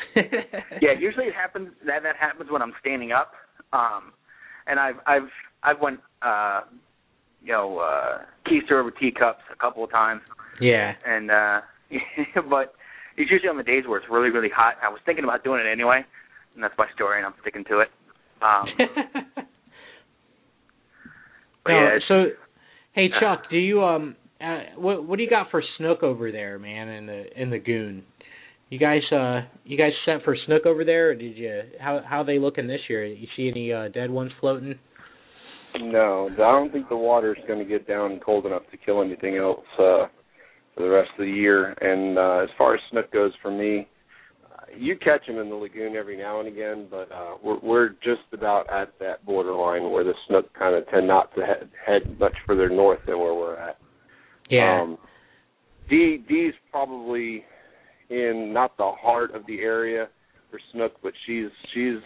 Yeah, usually it happens. That that happens when I'm standing up. Um, and I've I've I've went uh, you know uh, keister over teacups a couple of times. Yeah. And uh, but it's usually on the days where it's really really hot. I was thinking about doing it anyway, and that's my story, and I'm sticking to it. Um, but no, yeah, so hey Chuck, do you um. Uh, what what do you got for snook over there, man? In the in the Goon, you guys uh you guys set for snook over there? Or did you how how are they looking this year? You see any uh, dead ones floating? No, I don't think the water's going to get down cold enough to kill anything else uh, for the rest of the year. And uh, as far as snook goes, for me, uh, you catch them in the lagoon every now and again, but uh, we're we're just about at that borderline where the snook kind of tend not to head, head much further north than where we're at. Yeah. Um, Dee, Dee's probably in not the heart of the area for snook, but she's she's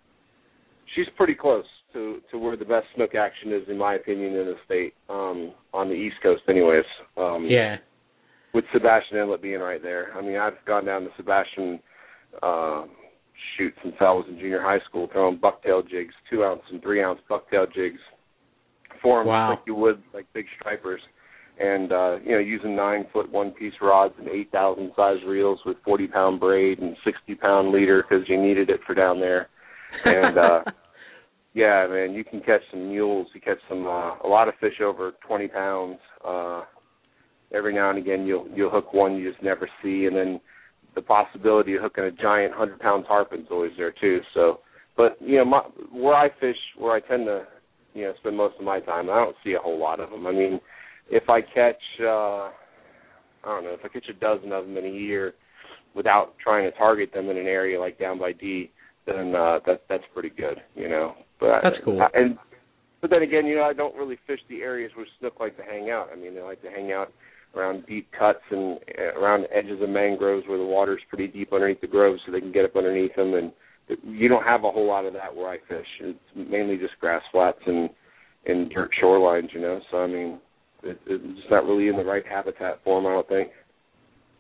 she's pretty close to, to where the best snook action is, in my opinion, in the state, um, on the East Coast, anyways. Um, yeah. With Sebastian Inlet being right there. I mean, I've gone down to Sebastian uh, shoot since I was in junior high school, throwing bucktail jigs, two ounce and three ounce bucktail jigs, formed wow. like you would like big stripers. And, uh, you know, using nine-foot one-piece rods and eight thousand size reels with forty-pound braid and sixty-pound leader because you needed it for down there. And, uh, yeah, man, you can catch some mules. You catch some uh, a lot of fish over twenty pounds. Uh, every now and again you'll you'll hook one you just never see. And then the possibility of hooking a giant one hundred pound tarpon is always there, too. So, but, you know, my, where I fish, where I tend to, you know, spend most of my time, I don't see a whole lot of them. I mean, if I catch, uh, I don't know, if I catch a dozen of them in a year without trying to target them in an area like down by D, then uh, that that's pretty good, you know. But that's cool. I, and but then again, you know, I don't really fish the areas where snook like to hang out. I mean, they like to hang out around deep cuts and uh, around the edges of mangroves where the water's pretty deep underneath the groves, so they can get up underneath them. And you don't have a whole lot of that where I fish. It's mainly just grass flats and and dirt shorelines, you know. So I mean. It, it's not really in the right habitat for them, I don't think.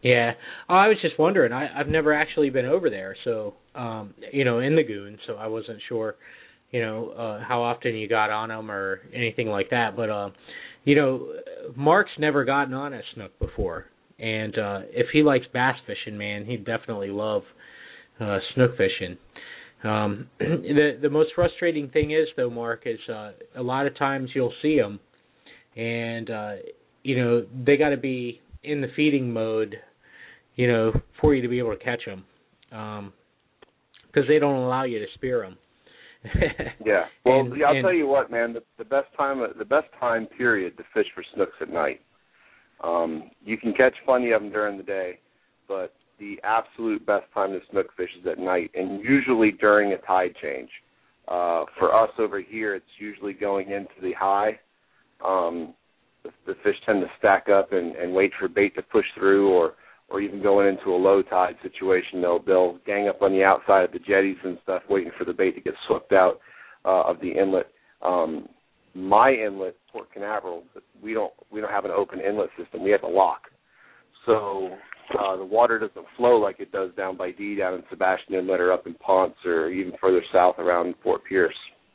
Yeah, oh, I was just wondering. I, I've never actually been over there, so um, you know, in the Goon, so I wasn't sure, you know, uh, how often you got on them or anything like that. But uh, you know, Mark's never gotten on a snook before, and uh, if he likes bass fishing, man, he'd definitely love uh, snook fishing. Um, the the most frustrating thing is, though, Mark, is uh, a lot of times you'll see them, and uh, you know, they got to be in the feeding mode, you know, for you to be able to catch them, um, because they don't allow you to spear them. Yeah. Well, and, I'll and, tell you what, man. The, the best time, the best time period to fish for snooks at night. Um, you can catch plenty of them during the day, but the absolute best time to snook fish is at night, and usually during a tide change. Uh, for us over here, it's usually going into the high. Um, the, the fish tend to stack up and, and wait for bait to push through, or or even going into a low tide situation, they'll they'll gang up on the outside of the jetties and stuff, waiting for the bait to get swept out uh, of the inlet. Um, my inlet, Port Canaveral, we don't we don't have an open inlet system. We have a lock, so uh, the water doesn't flow like it does down by D, down in Sebastian Inlet, or up in Ponce, or even further south around Fort Pierce.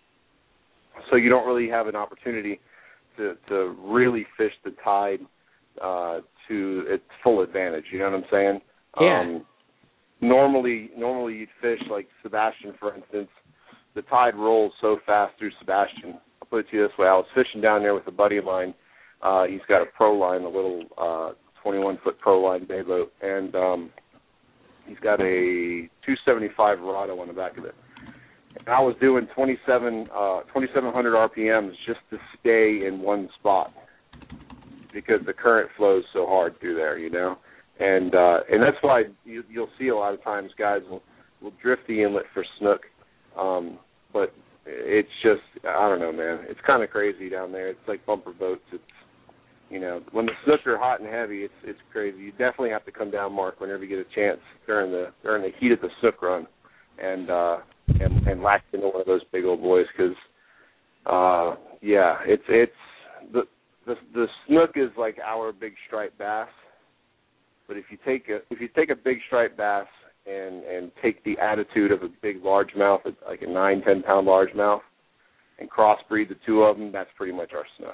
So you don't really have an opportunity to to really fish the tide uh, to its full advantage. You know what I'm saying? Yeah. Um, normally, normally you'd fish like Sebastian, for instance. The tide rolls so fast through Sebastian. I'll put it to you this way: I was fishing down there with a buddy of mine. Uh, he's got a pro line, a little uh, twenty-one foot pro line bay boat, and um, he's got a two seventy-five Rado on the back of it. And I was doing twenty-seven, uh, twenty-seven hundred R P Ms just to stay in one spot because the current flows so hard through there, you know. And uh, and that's why you, you'll see a lot of times guys will, will drift the inlet for snook. Um, but it's just, I don't know, man. It's kind of crazy down there. It's like bumper boats. It's, you know, when the snooks are hot and heavy, it's it's crazy. You definitely have to come down, Mark, whenever you get a chance during the during the heat of the snook run, and uh, and and latch into one of those big old boys, because uh, yeah, it's it's the the the snook is like our big striped bass. But if you take a if you take a big striped bass and and take the attitude of a big largemouth, like a nine ten pound largemouth, and crossbreed the two of them, that's pretty much our snook.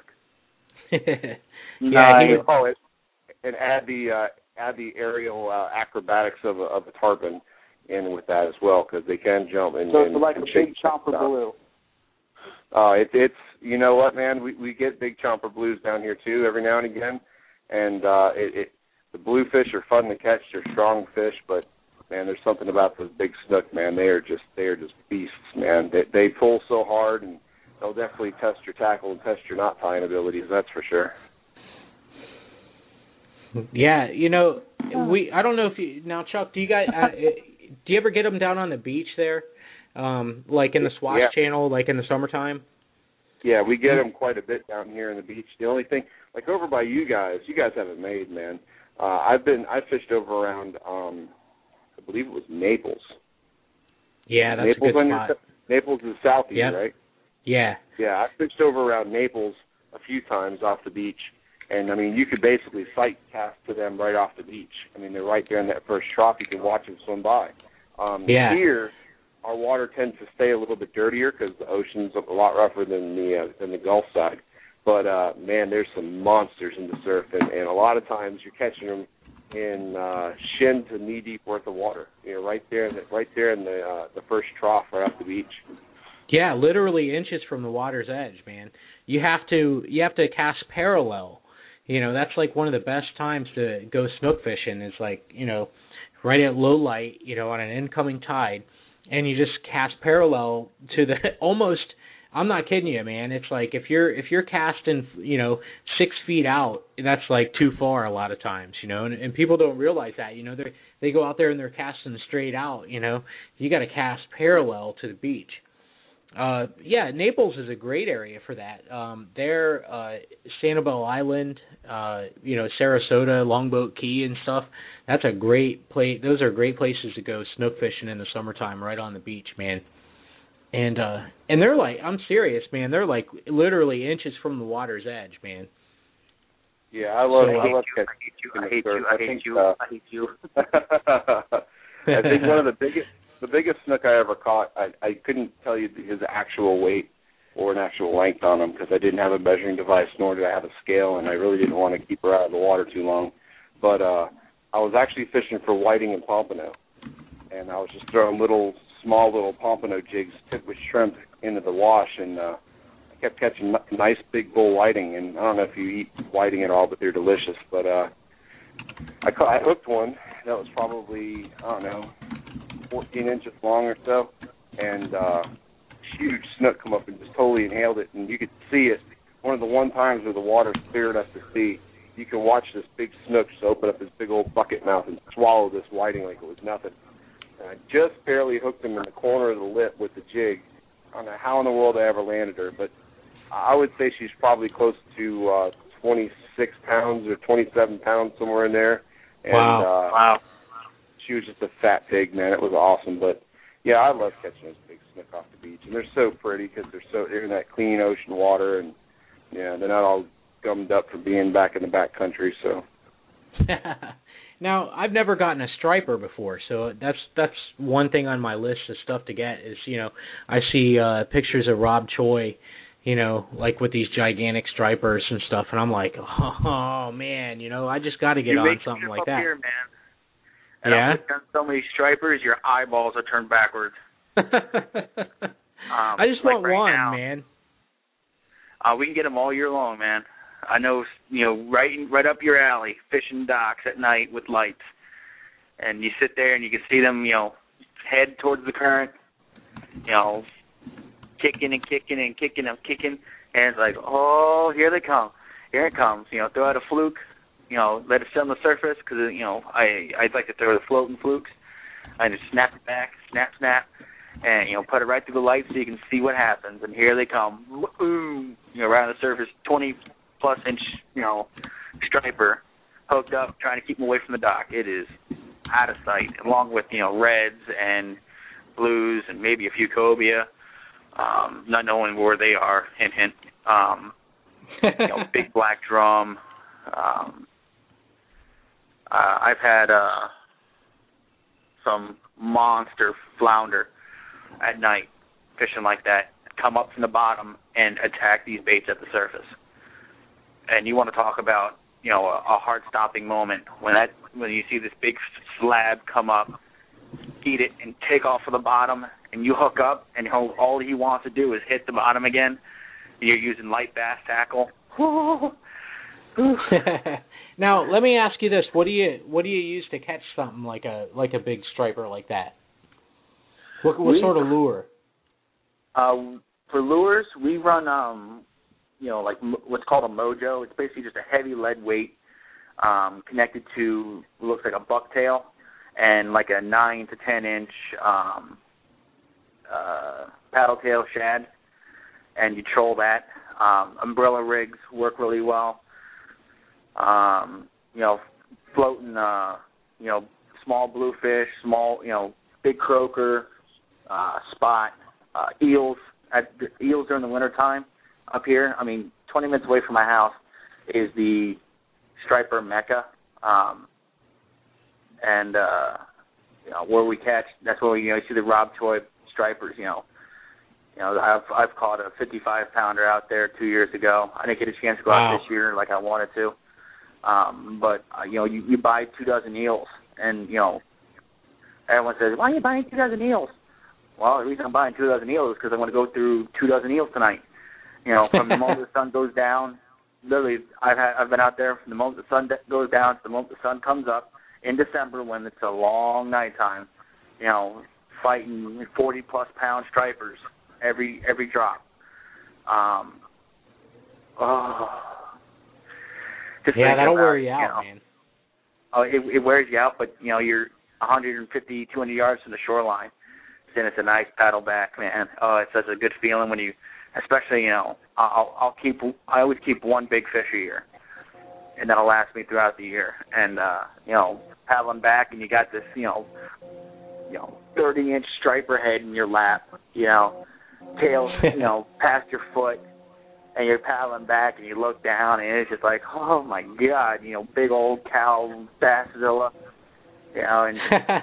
yeah, he, oh, it, and add the uh, add the aerial uh, acrobatics of a, of a tarpon in with that as well, because they can jump and so it's and, like and a big chomper blue. Uh, it, it's you know what, man, we we get big chomper blues down here too every now and again, and uh, it, it the bluefish are fun to catch. They're strong fish, but man, there's something about those big snook, man. They are just they are just beasts, man. They they pull so hard, and they'll definitely test your tackle and test your knot tying abilities. That's for sure. Yeah, you know, we. I don't know if you now, Chuck. Do you guys? Uh, do you ever get them down on the beach there, um, like in the Swatch yeah. Channel, like in the summertime? Yeah, we get them quite a bit down here in the beach. The only thing, like over by you guys, you guys have it made, man. Uh, I've been I fished over around. Um, I believe it was Naples. Yeah, that's Naples a good on spot. Your, Naples is southeast, Yep. right? Yeah. Yeah, I fished over around Naples a few times off the beach, and I mean, you could basically sight cast to them right off the beach. I mean, they're right there in that first trough. You can watch them swim by. Um, Yeah. Here, our water tends to stay a little bit dirtier because the ocean's a lot rougher than the uh, than the Gulf side. But uh, man, there's some monsters in the surf, and, and a lot of times you're catching them in uh, shin to knee deep worth of water. You know, right there, in the, right there in the uh, the first trough, right off the beach. Yeah, literally inches from the water's edge, man. You have to you have to cast parallel. You know, that's like one of the best times to go snook fishing. Is like, you know, right at low light, you know, on an incoming tide, and you just cast parallel to the almost. I'm not kidding you, man. It's like if you're if you're casting, you know, six feet out, that's like too far a lot of times, you know. And, and people don't realize that, you know. They they go out there and they're casting straight out, you know. You got to cast parallel to the beach. Uh, yeah, Naples is a great area for that. Um, there, uh, Sanibel Island, uh, you know, Sarasota, Longboat Key and stuff. That's a great place. Those are great places to go snook fishing in the summertime, right on the beach, man. And uh, and they're like, I'm serious, man. They're like literally inches from the water's edge, man. Yeah, I love. I, I love you, catching. I hate you. I hate you. Uh, I hate you. I think one of the biggest, the biggest snook I ever caught. I, I couldn't tell you his actual weight or an actual length on him because I didn't have a measuring device, nor did I have a scale, and I really didn't want to keep her out of the water too long. But uh, I was actually fishing for whiting and pompano, and I was just throwing little, small little pompano jigs tipped with shrimp into the wash, and uh, I kept catching nice big bull whiting. And I don't know if you eat whiting at all, but they're delicious. But uh, I, caught, I hooked one that was probably, I don't know, fourteen inches long or so, and uh, huge snook come up and just totally inhaled it, and you could see it. One of the one times where the water's clear enough to see, you can watch this big snook just open up his big old bucket mouth and swallow this whiting like it was nothing. And I just barely hooked him in the corner of the lip with the jig. I don't know how in the world I ever landed her, but I would say she's probably close to uh, twenty-six pounds or twenty-seven pounds, somewhere in there. And, wow. Uh, wow. She was just a fat pig, man. It was awesome. But, yeah, I love catching those big snook off the beach. And they're so pretty because they're so they're in that clean ocean water. And, yeah, they're not all gummed up from being back in the back country. So. Now, I've never gotten a striper before, so that's that's one thing on my list of stuff to get is, you know, I see uh, pictures of Rob Choi, you know, like with these gigantic stripers and stuff, and I'm like, oh, man, you know, I just got to get you on something like up that. Here, man. And yeah? I've done so many stripers, your eyeballs are turned backwards. um, I just like want right one, now, man. Uh, we can get them all year long, man. I know, you know, right right up your alley, fishing docks at night with lights. And you sit there and you can see them, you know, head towards the current, you know, kicking and kicking and kicking and kicking. And it's like, oh, here they come. Here it comes. You know, throw out a fluke. You know, let it sit on the surface because, you know, I, I'd like to throw the floating flukes. I just snap it back, snap, snap, and, you know, put it right through the light so you can see what happens. And here they come. Boom. You know, right on the surface, twenty-plus inch, you know, striper hooked up, trying to keep them away from the dock. It is out of sight, along with, you know, reds and blues and maybe a few cobia, um, not knowing where they are, hint, hint. Um, you know, big black drum. Um, uh, I've had uh, some monster flounder at night fishing like that come up from the bottom and attack these baits at the surface. And you want to talk about, you know, a, a heart-stopping moment when that when you see this big slab come up, eat it, and take off for the bottom, and you hook up, and all he wants to do is hit the bottom again. You're using light bass tackle. Now, let me ask you this: what do you what do you use to catch something like a like a big striper like that? What what we, sort of lure? Uh, for lures, we run um, you know, like what's called a mojo. It's basically just a heavy lead weight um, connected to what looks like a bucktail and like a nine to ten inch um, uh, paddle tail shad, and you troll that. Um, umbrella rigs work really well. Um, you know, floating, uh, you know, small bluefish, small, you know, big croaker, uh, spot, uh, eels. At the eels during the wintertime up here. I mean, twenty minutes away from my house is the striper mecca, um, and uh, you know where we catch. That's where we, you know, you see the Rob Choi stripers. You know, you know, I've I've caught a fifty-five pounder out there two years ago. I didn't get a chance to go wow. out this year like I wanted to. Um, but, uh, you know, you, you buy two dozen eels, and, you know, everyone says, why are you buying two dozen eels? Well, the reason I'm buying two dozen eels is because I want to go through two dozen eels tonight. You know, from the moment the sun goes down, literally, I've, had, I've been out there from the moment the sun goes down to the moment the sun comes up in December when it's a long nighttime, you know, fighting forty-plus pound stripers every every drop. Um, oh... Just yeah, that'll about, wear you out, you know, man. Oh, it, it wears you out, but, you know, you're one hundred fifty, two hundred yards from the shoreline. Then it's a nice paddle back, man. Oh, it's such a good feeling when you, especially, you know, I'll, I'll keep, I always keep one big fish a year, and that'll last me throughout the year. And, uh, you know, paddling back, and you got this, you know, you know, thirty-inch striper head in your lap, you know, tail, you know, past your foot. and you're paddling back, and you look down, and it's just like, oh my God, you know, big old cow basszilla, you know, and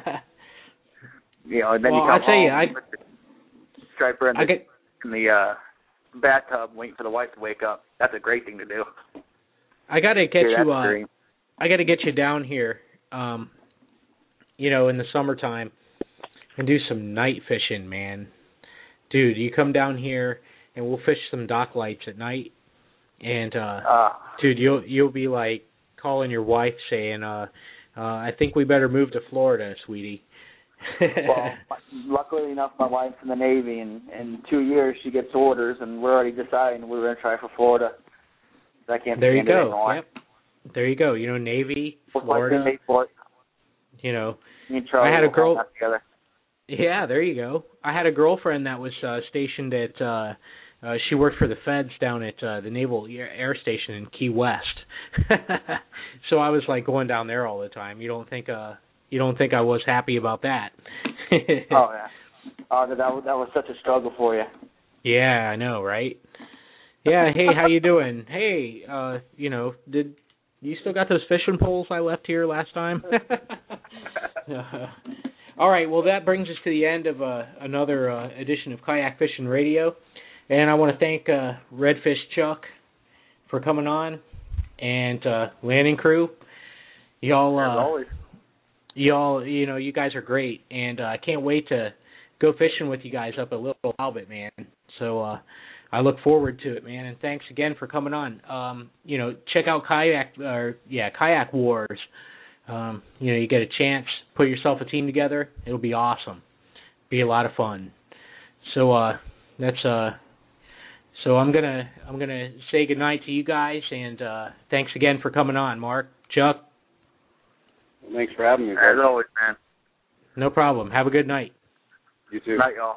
you know, and then well, you come I'll tell home you, I, with the striper in the, I get, in the uh, bathtub, waiting for the wife to wake up. That's a great thing to do. I gotta get Dude, you. Uh, I gotta get you down here. Um, you know, in the summertime, and do some night fishing, man. Dude, you come down here, and we'll fish some dock lights at night. And uh, uh, dude, you'll you'll be like calling your wife saying, uh, uh, "I think we better move to Florida, sweetie." Well, luckily enough, my wife's in the Navy, and in two years she gets orders, and we're already deciding we're going to try for Florida. I can't there you stand it go. anymore. Yep. There you go. You know, Navy, We'll Florida. For it. You know, Me and Charlie I had a girl. Together. Yeah, there you go. I had a girlfriend that was uh, stationed at. Uh, uh, she worked for the Feds down at uh, the Naval Air Station in Key West. So I was like going down there all the time. You don't think? Uh, you don't think I was happy about that? Oh yeah. Oh, that was, that was such a struggle for you. Yeah, I know, right? Yeah. Hey, how you doing? Hey, uh, you know, did you still got those fishing poles I left here last time? uh, all right. Well, that brings us to the end of uh, another uh, edition of Kayak Fishing Radio, and I want to thank uh, Redfish Chuck for coming on, and uh, landing crew. Y'all, uh, As always. y'all, you know, you guys are great, and uh, I can't wait to go fishing with you guys up at Little Albert, man. So. Uh, I look forward to it, man, and thanks again for coming on. Um, you know, check out Kayak, or yeah, Kayak Wars. Um, you know, you get a chance, put yourself a team together. It'll be awesome. Be a lot of fun. So uh, that's uh, so I'm gonna I'm gonna say goodnight to you guys, and uh, thanks again for coming on, Mark, Chuck. Thanks for having me, As always, man. No problem. Have a good night. You too. Night, y'all.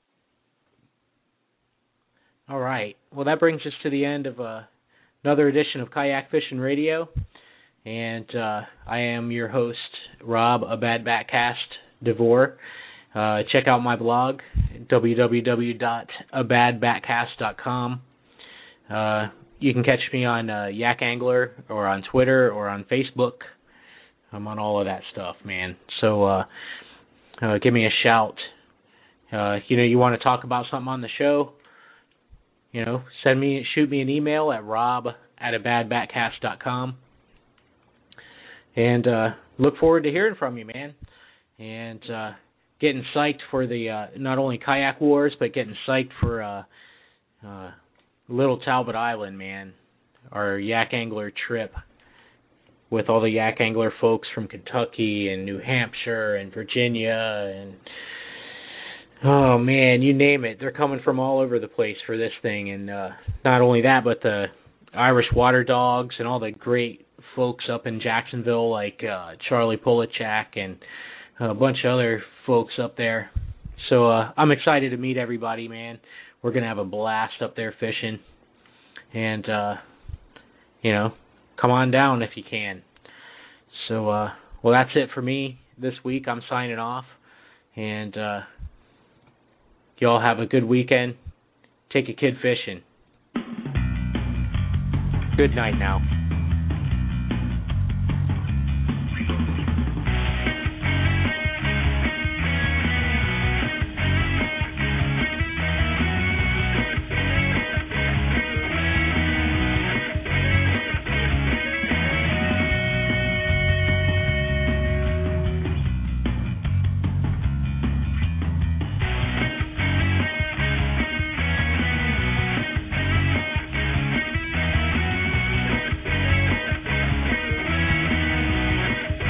All right. Well, that brings us to the end of uh, another edition of Kayak Fishing Radio. And uh, I am your host, Rob, a Bad Backcast DeVore. Uh, check out my blog, w w w dot a bad backcast dot com. Uh, you can catch me on uh, Yak Angler or on Twitter or on Facebook. I'm on all of that stuff, man. So uh, uh, give me a shout. Uh, you know, you want to talk about something on the show? You know, send me, shoot me an email at rob at a bad backcast dot com. And uh, look forward to hearing from you, man. And uh, getting psyched for the, uh, not only Kayak Wars, but getting psyched for uh, uh, Little Talbot Island, man. Our Yak Angler trip with all the Yak Angler folks from Kentucky and New Hampshire and Virginia and... Oh, man, you name it. They're coming from all over the place for this thing. And uh, not only that, but the Irish Water Dogs and all the great folks up in Jacksonville like uh, Charlie Polachak and a bunch of other folks up there. So uh, I'm excited to meet everybody, man. We're going to have a blast up there fishing. And, uh, you know, come on down if you can. So, uh, well, that's it for me this week. I'm signing off. And... Uh, Y'all have a good weekend. Take a kid fishing. Good night now.